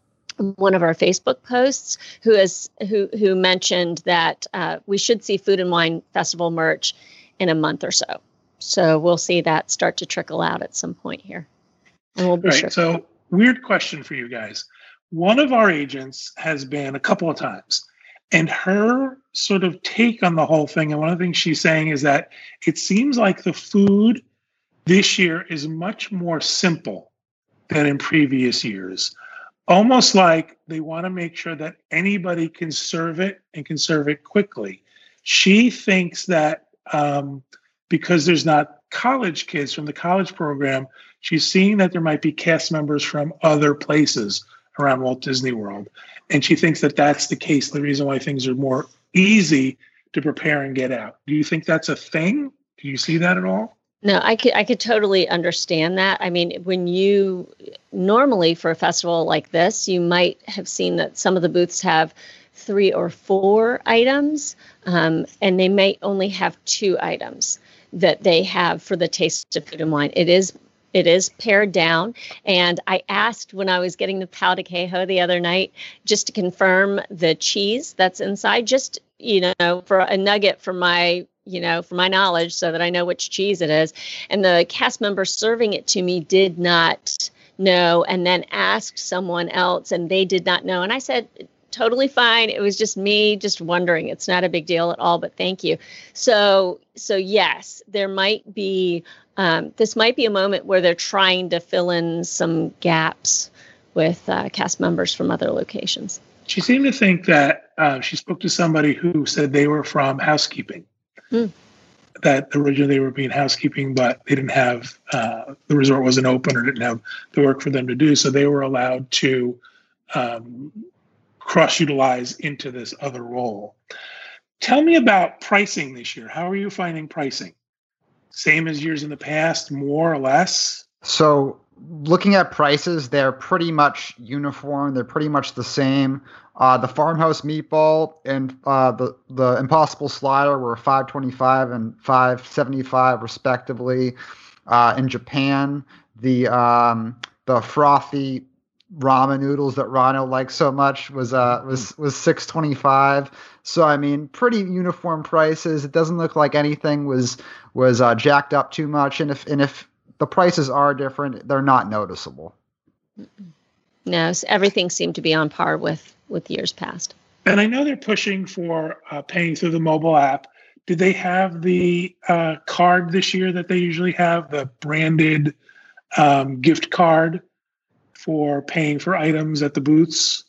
one of our Facebook posts who has who who mentioned that uh, we should see Food and Wine Festival merch in a month or so. So we'll see that start to trickle out at some point here. And we'll be Right. sure. So, weird question for you guys. One of our agents has been a couple of times, And her sort of take on the whole thing, and one of the things she's saying is that it seems like the food this year is much more simple than in previous years. Almost like they want to make sure that anybody can serve it and can serve it quickly. She thinks that um, because there's not college kids from the college program, she's seeing that there might be cast members from other places around Walt Disney World. And she thinks that that's the case, the reason why things are more easy to prepare and get out. Do you think that's a thing? Do you see that at all? No, I could I could totally understand that. I mean, when you normally for a festival like this, you might have seen that some of the booths have three or four items, um, and they may only have two items that they have for the Taste of Food and Wine. It is it is pared down, and I asked when I was getting the pau de queijo the other night just to confirm the cheese that's inside, just you know, for a nugget for my. you know, for my knowledge so that I know which cheese it is. And the cast member serving it to me did not know and then asked someone else and they did not know. And I said, totally fine. It was just me just wondering. It's not a big deal at all, but thank you. So, so yes, there might be, um, this might be a moment where they're trying to fill in some gaps with uh, cast members from other locations. She seemed to think that uh, she spoke to somebody who said they were from housekeeping. Mm. That originally they were being housekeeping, but they didn't have, uh, the resort wasn't open or didn't have the work for them to do. So they were allowed to um, cross-utilize into this other role. Tell me about pricing this year. How are you finding pricing? Same as years in the past, more or less? So looking at prices, they're pretty much uniform. They're pretty much the same. Uh, the Farmhouse Meatball and uh, the the Impossible Slider were five twenty-five and five seventy-five respectively. Uh, in Japan, the um, the frothy ramen noodles that Rano likes so much was uh was was six twenty-five. So I mean, pretty uniform prices. It doesn't look like anything was was uh, jacked up too much. And if and if the prices are different, they're not noticeable. No, so everything seemed to be on par with, with years past. And I know they're pushing for uh, paying through the mobile app. Did they have the uh, card this year that they usually have, the branded um, gift card for paying for items at the booths?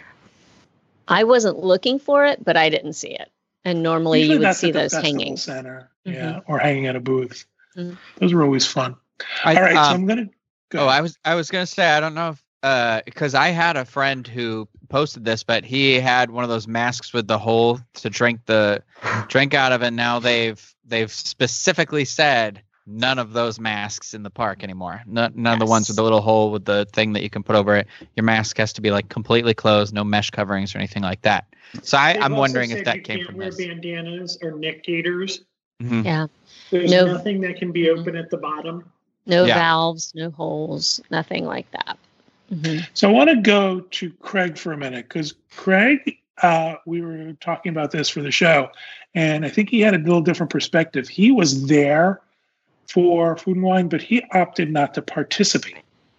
I wasn't looking for it, but I didn't see it. And normally usually you would that's see at the those festival hanging. Center, Mm-hmm. yeah, or hanging at a booth. Mm-hmm. Those were always fun. I, All right, um, so I'm gonna go. Oh, I was I was gonna say I don't know if uh because I had a friend who posted this, but he had one of those masks with the hole to drink the drink out of, and now they've they've specifically said none of those masks in the park anymore. None, none Yes. of the ones with the little hole with the thing that you can put over it. Your mask has to be like completely closed, no mesh coverings or anything like that. So I, They've I'm also wondering said if that you came can't from wear this. bandanas or neck gaiters. Mhm. Yeah. There's No. nothing that can be open at the bottom. No Yeah. valves, no holes, nothing like that. Mm-hmm. So I want to go to Craig for a minute because Craig, uh, we were talking about this for the show, and I think he had a little different perspective. He was there for Food and Wine, but he opted not to participate.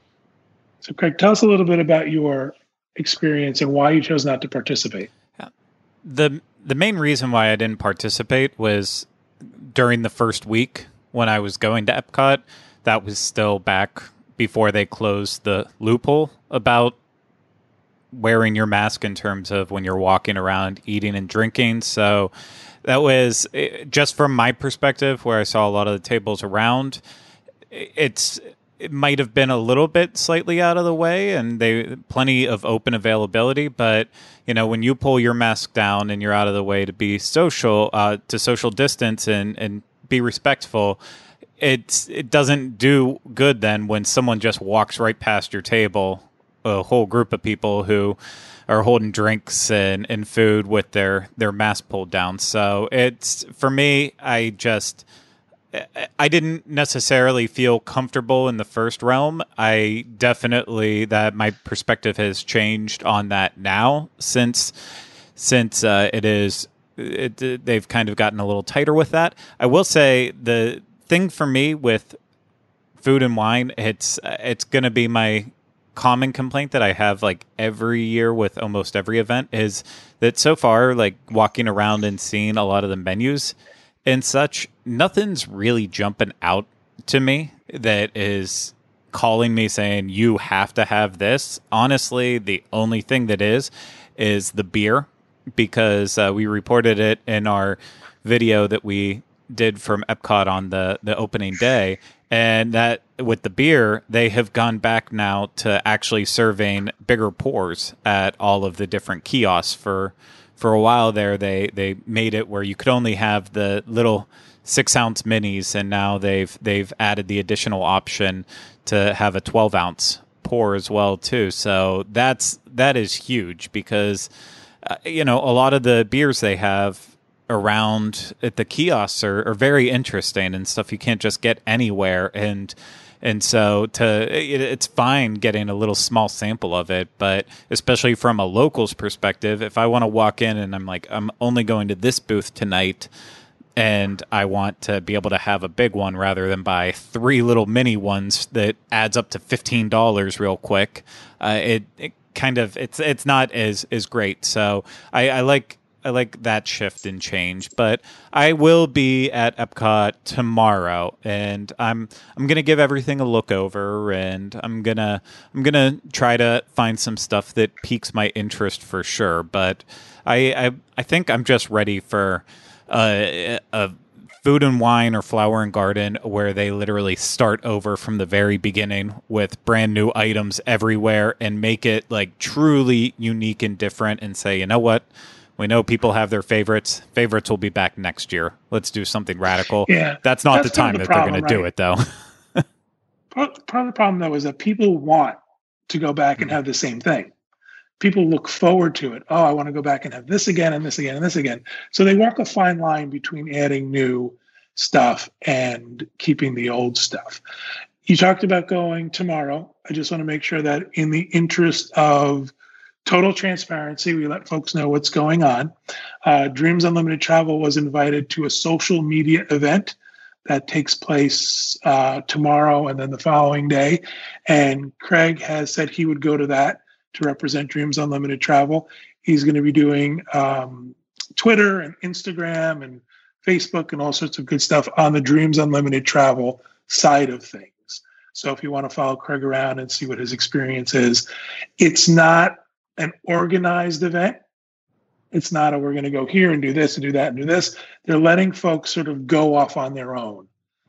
So Craig, tell us a little bit about your experience and why you chose not to participate. The the main reason why I didn't participate was during the first week when I was going to Epcot. That was still back before they closed the loophole about wearing your mask in terms of when you're walking around eating and drinking. So that was, just from my perspective, where I saw a lot of the tables around, it's it might have been a little bit slightly out of the way, and they plenty of open availability. But you know, when you pull your mask down and you're out of the way to be social, uh, to social distance and and be respectful, it's it doesn't do good then when someone just walks right past your table, a whole group of people who are holding drinks and, and food with their, their mask pulled down. So it's, for me, I just, I didn't necessarily feel comfortable in the first realm. I definitely, that my perspective has changed on that now since, since uh, it is, it, they've kind of gotten a little tighter with that. I will say the thing for me with Food and Wine, it's, it's going to be my common complaint that I have like every year with almost every event is that so far, like walking around and seeing a lot of the menus and such, nothing's really jumping out to me that is calling me saying you have to have this. Honestly, the only thing that is is the beer, because uh, we reported it in our video that we did from Epcot on the the opening day, and that with the beer, they have gone back now to actually serving bigger pours at all of the different kiosks. For for a while there, they they made it where you could only have the little six ounce minis, and now they've they've added the additional option to have a twelve ounce pour as well too. So that's that is huge, because uh, you know, a lot of the beers they have around at the kiosks are, are very interesting and stuff you can't just get anywhere, and and so to it, it's fine getting a little small sample of it, but especially from a local's perspective, if I want to walk in and I'm like, I'm only going to this booth tonight and I want to be able to have a big one rather than buy three little mini ones that adds up to fifteen dollars real quick, uh, it, it kind of it's it's not as as great. So I, I like I like that shift and change, but I will be at Epcot tomorrow, and I'm I'm gonna give everything a look over, and I'm gonna I'm gonna try to find some stuff that piques my interest for sure. But I I, I think I'm just ready for uh, a food and wine or flower and garden where they literally start over from the very beginning with brand new items everywhere and make it like truly unique and different, and say, you know what? We know people have their favorites. Favorites will be back next year. Let's do something radical. Yeah, that's not that's the time the that problem, they're going to do right? it, though. part, part of the problem, though, is that people want to go back and have the same thing. People look forward to it. Oh, I want to go back and have this again and this again and this again. So they walk a fine line between adding new stuff and keeping the old stuff. You talked about going tomorrow. I just want to make sure that in the interest of total transparency, we let folks know what's going on. Uh, Dreams Unlimited Travel was invited to a social media event that takes place uh, tomorrow and then the following day. And Craig has said he would go to that to represent Dreams Unlimited Travel. He's going to be doing um, Twitter and Instagram and Facebook and all sorts of good stuff on the Dreams Unlimited Travel side of things. So if you want to follow Craig around and see what his experience is, it's not an organized event. It's not a, we're going to go here and do this and do that and do this. They're letting folks sort of go off on their own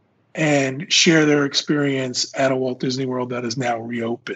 and share their experience at a Walt Disney World that is now reopened.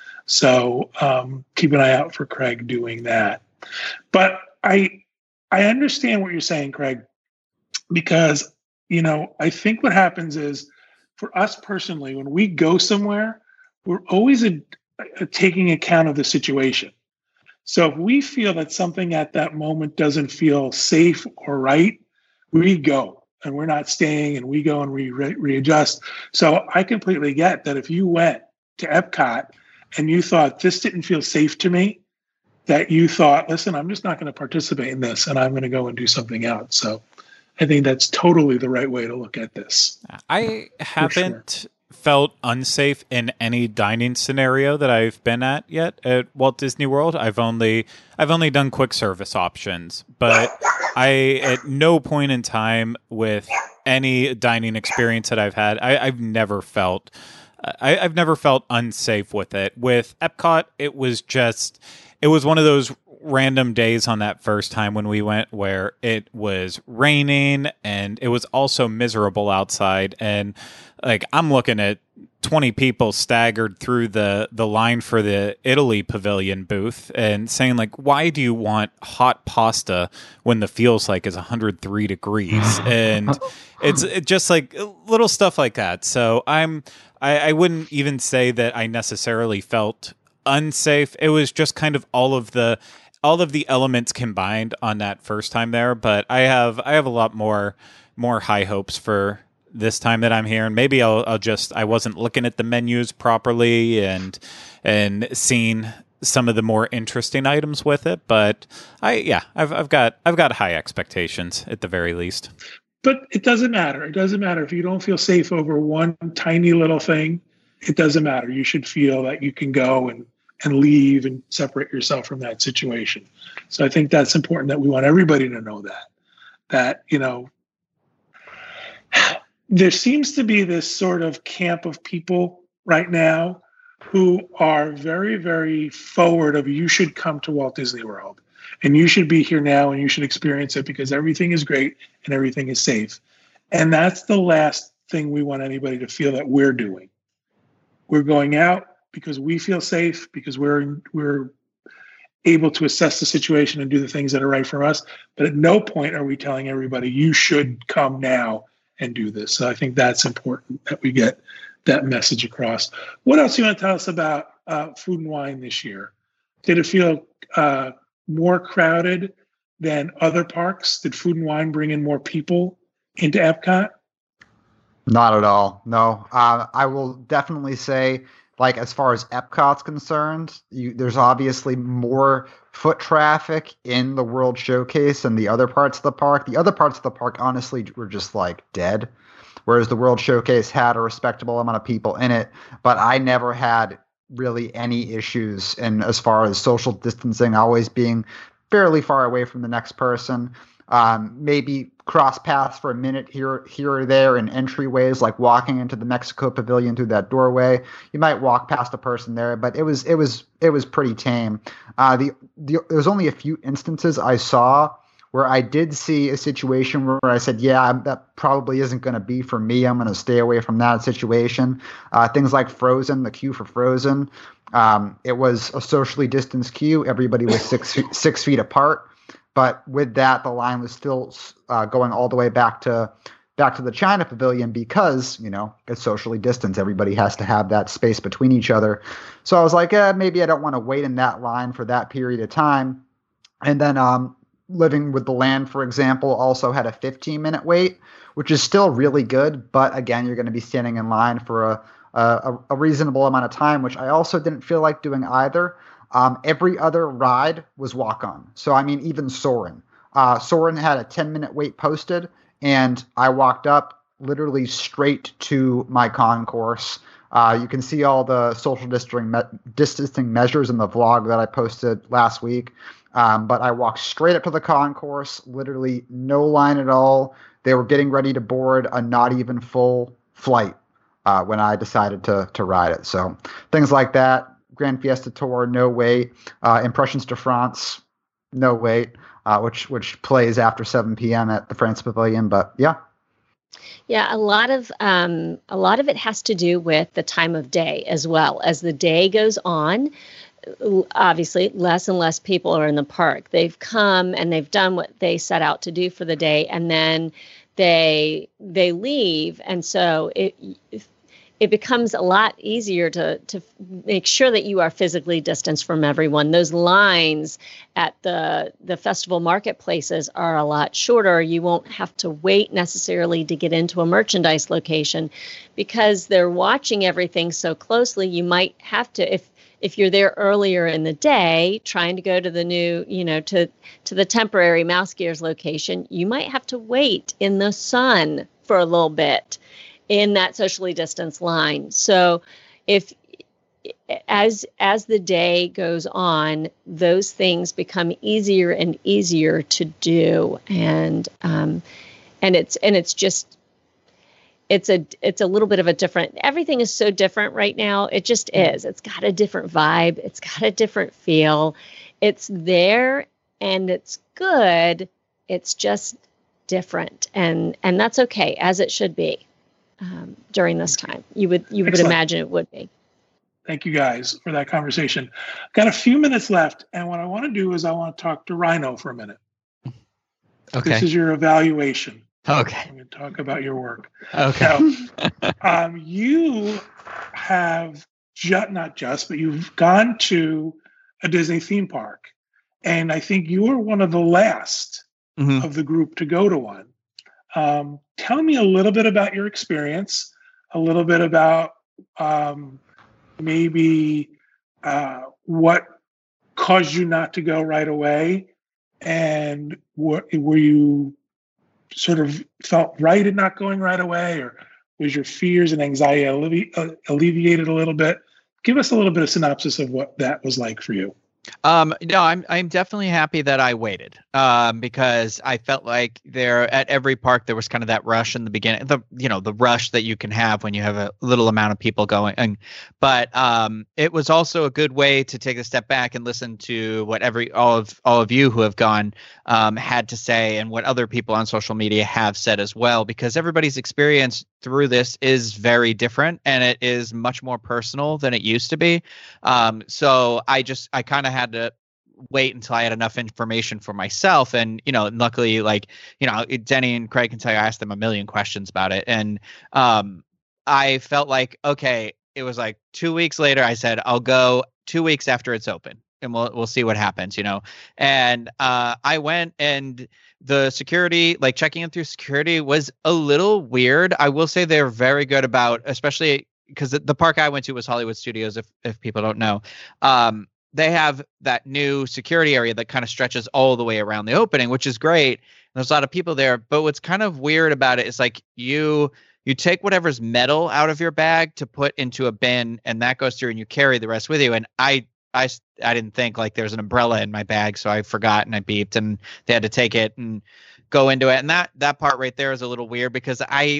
So um, keep an eye out for Craig doing that. But I I understand what you're saying, Craig, because, you know, I think what happens is for us personally, when we go somewhere, we're always a, a taking account of the situation. So if we feel that something at that moment doesn't feel safe or right, we go and we're not staying, and we go and we re- readjust. So I completely get that if you went to Epcot and you thought this didn't feel safe to me, that you thought, listen, I'm just not going to participate in this and I'm going to go and do something else. So I think that's totally the right way to look at this. I haven't felt unsafe in any dining scenario that I've been at yet at Walt Disney World. I've only I've only done quick service options, but I at no point in time with any dining experience that I've had, I, I've never felt I, I've never felt unsafe with it. With Epcot, it was just it was one of those random days on that first time when we went where it was raining and it was also miserable outside, and like I'm looking at twenty people staggered through the the line for the Italy pavilion booth and saying like, why do you want hot pasta when the feels like is one hundred three degrees? And it's it just like little stuff like that. So I'm I, I wouldn't even say that I necessarily felt unsafe. It was just kind of all of the all of the elements combined on that first time there. But I have I have a lot more more high hopes for this time that I'm here, and maybe I'll I'll just I wasn't looking at the menus properly and and seeing some of the more interesting items with it. But I yeah I've I've got I've got high expectations at the very least. But it doesn't matter. It doesn't matter if you don't feel safe over one tiny little thing. it doesn't matter. You should feel that you can go and, and leave and separate yourself from that situation. So I think that's important, that we want everybody to know that, that, you know, there seems to be this sort of camp of people right now who are very, very forward of, you should come to Walt Disney World and you should be here now and you should experience it because everything is great and everything is safe. And that's the last thing we want anybody to feel that we're doing. We're going out because we feel safe, because we're we're able to assess the situation and do the things that are right for us. But at no point are we telling everybody, you should come now and do this. So I think that's important that we get that message across. What else do you want to tell us about uh, Food and Wine this year? Did it feel uh, more crowded than other parks? Did Food and Wine bring in more people into Epcot? Not at all. No. Uh, I will definitely say, like, as far as Epcot's concerned, you, there's obviously more foot traffic in the World Showcase than the other parts of the park. The other parts of the park, honestly, were just, like, dead, whereas the World Showcase had a respectable amount of people in it. But I never had really any issues in as far as social distancing, always being fairly far away from the next person. Um, maybe cross paths for a minute here, here or there in entryways, like walking into the Mexico Pavilion through that doorway. You might walk past a person there, but it was it was it was pretty tame. Uh, the, the there was only a few instances I saw where I did see a situation where I said, yeah, that probably isn't going to be for me. I'm going to stay away from that situation. Uh, things like Frozen, the queue for Frozen. Um, it was a socially distanced queue. Everybody was six six feet apart. But with that, the line was still uh, going all the way back to back to the China Pavilion because, you know, it's socially distanced. Everybody has to have that space between each other. So I was like, eh, maybe I don't want to wait in that line for that period of time. And then um, Living with the Land, for example, also had a fifteen minute wait, which is still really good. But again, you're going to be standing in line for a, a, a reasonable amount of time, which I also didn't feel like doing either. Um, every other ride was walk-on. So, I mean, even Soarin'. Uh, Soarin' had a ten-minute wait posted, and I walked up literally straight to my concourse. Uh, you can see all the social distancing, me- distancing measures in the vlog that I posted last week. Um, but I walked straight up to the concourse, literally no line at all. They were getting ready to board a not even full flight uh, when I decided to to ride it. So things like that. Grand Fiesta Tour, no wait. Uh, Impressions de France, no wait, uh, which which plays after seven p.m. at the France Pavilion. But yeah. Yeah, a lot of um, a lot of it has to do with the time of day as well. As the day goes on, obviously less and less people are in the park. They've come and they've done what they set out to do for the day, and then they they leave, and so it. It becomes a lot easier to to make sure that you are physically distanced from everyone. Those lines at the the festival marketplaces are a lot shorter. You won't have to wait necessarily to get into a merchandise location because they're watching everything so closely. You might have to, if if you're there earlier in the day trying to go to the new, you know, to to the temporary Mouse Gears location, you might have to wait in the sun for a little bit in that socially distanced line. So if as as the day goes on, those things become easier and easier to do. And um, and it's and it's just it's a it's a little bit of a different, everything is so different right now. It just is. It's got a different vibe. It's got a different feel. It's there and it's good. It's just different. And and that's okay, as it should be. Um, during this time, you would you Excellent. would imagine it would be. Thank you guys for that conversation. Got a few minutes left, and what I want to do is I want to talk to Rhino for a minute. Okay. This is your evaluation. Okay. I'm going to talk about your work. Okay. Now, um, you have just not just, but you've gone to a Disney theme park, and I think you were one of the last mm-hmm. of the group to go to one. Um, tell me a little bit about your experience, a little bit about um, maybe uh, what caused you not to go right away, and what, were you sort of felt right in not going right away, or Was your fears and anxiety allevi- uh, alleviated a little bit? Give us a little bit of synopsis of what that was like for you. Um, no, I'm I'm definitely happy that I waited, um, because I felt like there at every park there was kind of that rush in the beginning, the you know the rush that you can have when you have a little amount of people going. And, but um, it was also a good way to take a step back and listen to what every all of all of you who have gone um, had to say, and what other people on social media have said as well, because everybody's experience through this is very different, and it is much more personal than it used to be. Um, so I just I kind of had to wait until I had enough information for myself. And, you know, luckily, like, you know, Denny and Craig can tell you, I asked them a million questions about it. And um, I felt like, okay, it was like two weeks later, I said, I'll go two weeks after it's open and we'll, we'll see what happens, you know? And uh, I went, and the security, like checking in through security was a little weird. I will say they're very good about, especially because the, the park I went to was Hollywood Studios. If, if people don't know, um, they have that new security area that kind of stretches all the way around the opening, which is great. There's a lot of people there, but what's kind of weird about it is like you you take whatever's metal out of your bag to put into a bin, and that goes through, and you carry the rest with you. And I I I didn't think like there was an umbrella in my bag, so I forgot and I beeped, and they had to take it and go into it. And that that part right there is a little weird, because I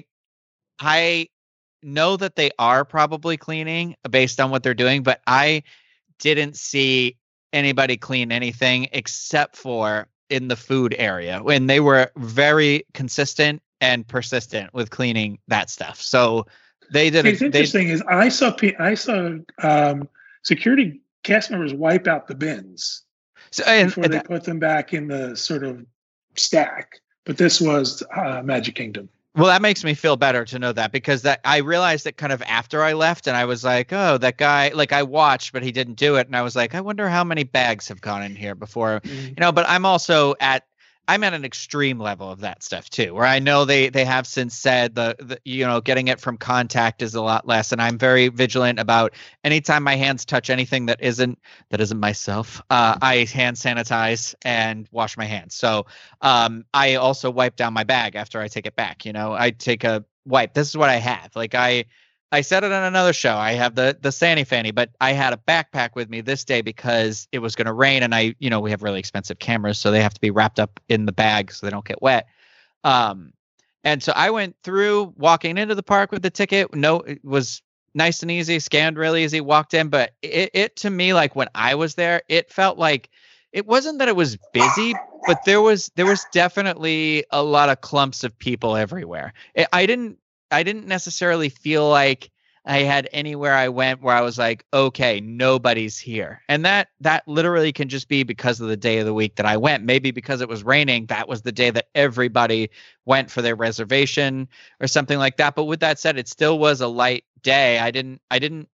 I know that they are probably cleaning based on what they're doing, but I didn't see anybody clean anything except for in the food area, when they were very consistent and persistent with cleaning that stuff. So they did. It's a, interesting they, is I saw I saw um, security cast members wipe out the bins so, and, before and they that, put them back in the sort of stack. But this was uh, Magic Kingdom. Well, that makes me feel better to know that, because that I realized it kind of after I left, and I was like, oh, that guy, like I watched, but he didn't do it. And I was like, I wonder how many bags have gone in here before, mm-hmm. you know, but I'm also at, I'm at an extreme level of that stuff too, where I know they, they have since said the, the, you know, getting it from contact is a lot less. And I'm very vigilant about anytime my hands touch anything that isn't, that isn't myself, uh, I hand sanitize and wash my hands. So um, I also wipe down my bag after I take it back. You know, I take a wipe. This is what I have. Like I, I said it on another show. I have the the Sandy Fanny, but I had a backpack with me this day because it was going to rain, and I, you know, we have really expensive cameras, so they have to be wrapped up in the bag so they don't get wet. Um, and so I went through walking into the park with the ticket. No, it was nice and easy, scanned really easy, walked in. But it, it to me, like when I was there, it felt like it wasn't that it was busy, but there was there was definitely a lot of clumps of people everywhere. It, I didn't. I didn't necessarily feel like I had anywhere I went where I was like, okay, nobody's here. And that that literally can just be because of the day of the week that I went. Maybe because it was raining, that was the day that everybody went for their reservation or something like that. But with that said, it still was a light day. I didn't I didn't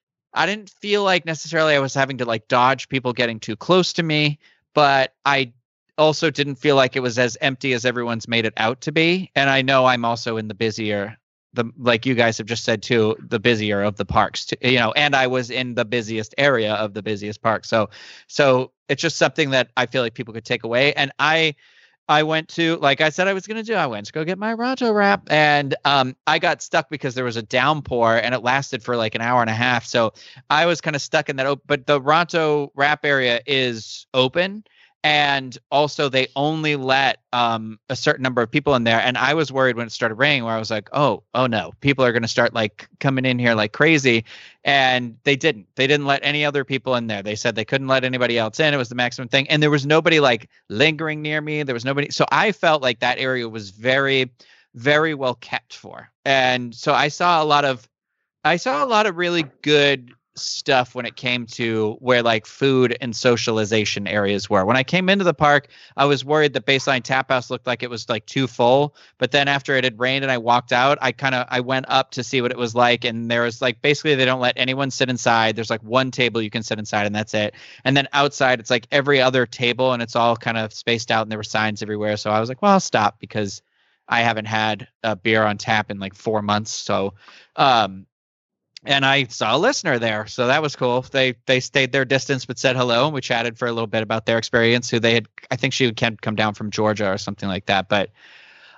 I didn't feel like necessarily I was having to like dodge people getting too close to me, but I also didn't feel like it was as empty as everyone's made it out to be. And I know I'm also in the busier the like you guys have just said too, the busier of the parks, too, you know, and I was in the busiest area of the busiest park. So, so it's just something that I feel like people could take away. And I, I went to, like I said, I was going to do, I went to go get my Ronto wrap, and um, I got stuck because there was a downpour and it lasted for like an hour and a half. So I was kind of stuck in that. Op- but the Ronto wrap area is open. And also they only let um, a certain number of people in there. And I was worried when it started raining, where I was like, oh, oh no, people are going to start like coming in here like crazy. And they didn't. They didn't let any other people in there. They said they couldn't let anybody else in. It was the maximum thing. And there was nobody like lingering near me. There was nobody. So I felt like that area was very, very well kept for. And so I saw a lot of, I saw a lot of really good stuff when it came to where like food and socialization areas were. When I came into the park, I was worried that Baseline Tap House looked like it was like too full. But then after it had rained and I walked out, I kind of I went up to see what it was like. And there was like basically they don't let anyone sit inside. There's like one table you can sit inside and that's it. And then outside it's like every other table and it's all kind of spaced out and there were signs everywhere. So I was like, well, I'll stop because I haven't had a beer on tap in like four months. So um And I saw a listener there, so that was cool. They they stayed their distance but said hello, and we chatted for a little bit about their experience. Who they had, I think she would come come down from Georgia or something like that. But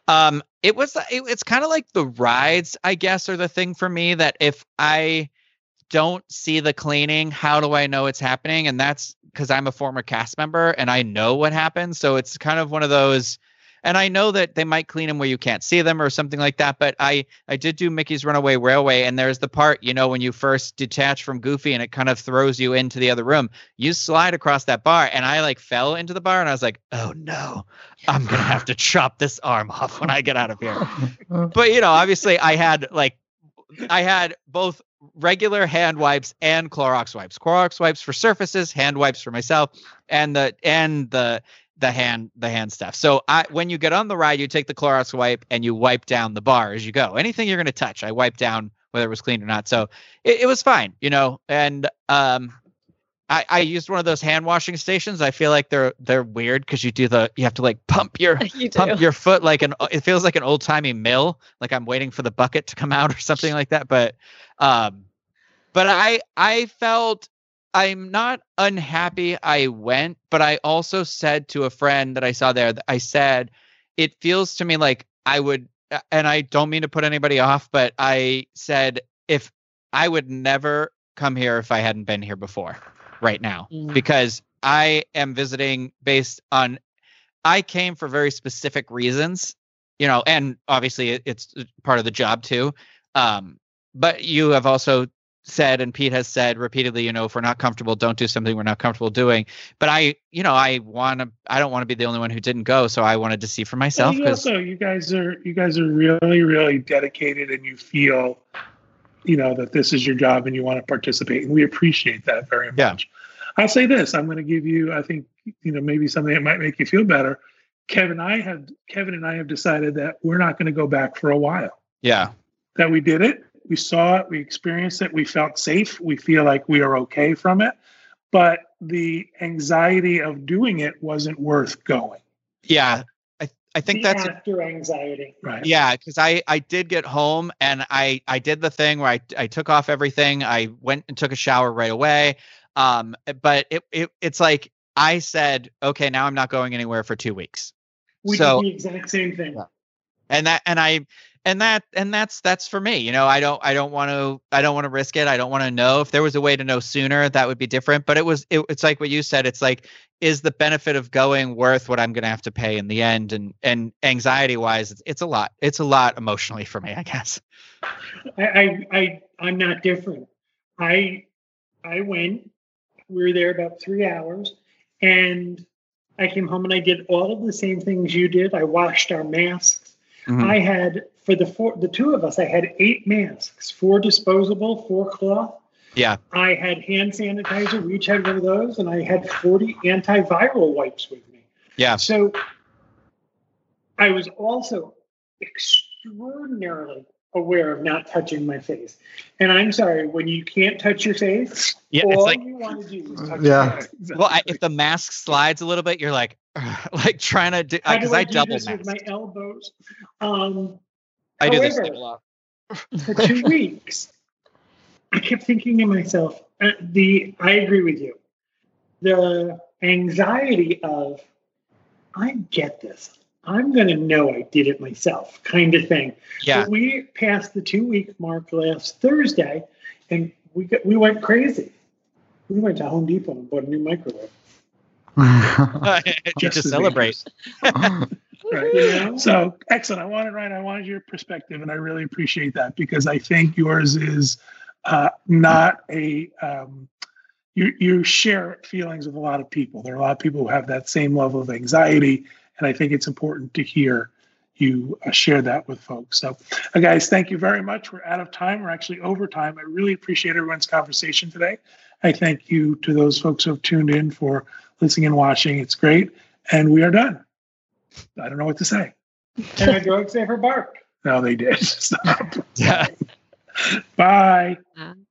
Um, it was, it, it's kind of like the rides, I guess, are the thing for me that if I don't see the cleaning, how do I know it's happening? And that's because I'm a former cast member and I know what happens. So it's kind of one of those, and I know that they might clean them where you can't see them or something like that. But I, I did do Mickey's Runaway Railway, and there's the part, you know, when you first detach from Goofy and it kind of throws you into the other room, you slide across that bar, and I like fell into the bar and I was like, oh no, I'm going to have to chop this arm off when I get out of here. But, you know, obviously I had like, I had both regular hand wipes and Clorox wipes. Clorox wipes for surfaces, hand wipes for myself, and the and the the hand the hand stuff. So I when you get on the ride, you take the Clorox wipe and you wipe down the bar as you go. Anything you're going to touch, I wipe down whether it was clean or not. So it, it was fine, you know. And um, I, I used one of those hand washing stations. I feel like they're they're weird because you do the you have to like pump your You do. pump your foot like an it feels like an old timey mill, like I'm waiting for the bucket to come out or something like that. But um, but I I felt I'm not unhappy I went, but I also said to a friend that I saw there that I said it feels to me like I would, and I don't mean to put anybody off, but I said if I would never come here if I hadn't been here before. Right now, Mm. because I am visiting based on I came for very specific reasons, you know, and obviously it, it's part of the job too. Um, but you have also said, and Pete has said repeatedly, you know, if we're not comfortable, don't do something we're not comfortable doing. But I, you know, I want to, I don't want to be the only one who didn't go. So I wanted to see for myself. Well, you 'cause- also, you guys are you guys are really, really dedicated, and you feel, you know, that this is your job and you want to participate, and we appreciate that very Yeah. much. I'll say this: I'm going to give you, I think, you know, maybe something that might make you feel better. Kevin, I have Kevin and I have decided that we're not going to go back for a while. yeah. That we did it, we saw it, we experienced it, we felt safe, we feel like we are okay from it, but the anxiety of doing it wasn't worth going. Yeah. I, I think The that's, after anxiety. Right. yeah, because I, I did get home and I, I did the thing where I, I took off everything. I went and took a shower right away. Um, but it, it it's like I said, okay, now I'm not going anywhere for two weeks. We So- did the exact same thing. Yeah. And that and I and that and that's that's for me. You know, I don't I don't want to I don't want to risk it. I don't want to know. If there was a way to know sooner, that would be different. But it was it, it's like what you said. It's like, is the benefit of going worth what I'm going to have to pay in the end? And and anxiety wise, it's, it's a lot. It's a lot emotionally for me, I guess. I, I, I, I'm not different. I, I went. We were there about three hours, and I came home and I did all of the same things you did. I washed our masks. Mhm. I had for the four, the two of us. I had eight masks, four disposable, four cloth. Yeah. I had hand sanitizer. We each had one of those, and I had forty antiviral wipes with me. Yeah. So I was also extraordinarily aware of not touching my face. And I'm sorry, when you can't touch your face, Yeah. all It's like, you want to do is touch Yeah. your face. well, I, if the mask slides a little bit, you're like, like trying to do How because do I, I do double this with my mask. elbows? Um, I do this however, thing a lot. for two weeks, I kept thinking to myself, uh, the I agree with you. The anxiety of, I get this. I'm going to know I did it myself, kind of thing. Yeah. But we passed the two week mark last Thursday, and we got, we went crazy. We went to Home Depot and bought a new microwave. Just to Just celebrate. Right. You know? So excellent. I wanted Ryan. I wanted your perspective, and I really appreciate that because I think yours is uh, not a. Um, you you share feelings with a lot of people. There are a lot of people who have that same level of anxiety, and I think it's important to hear you uh, share that with folks. So, uh, guys, thank you very much. We're out of time. We're actually over time. I really appreciate everyone's conversation today. I thank you to those folks who have tuned in for listening and watching. It's great, and we are done. I don't know what to say. And our dogs ever bark. No, they did. Stop. Yeah. Bye. Uh,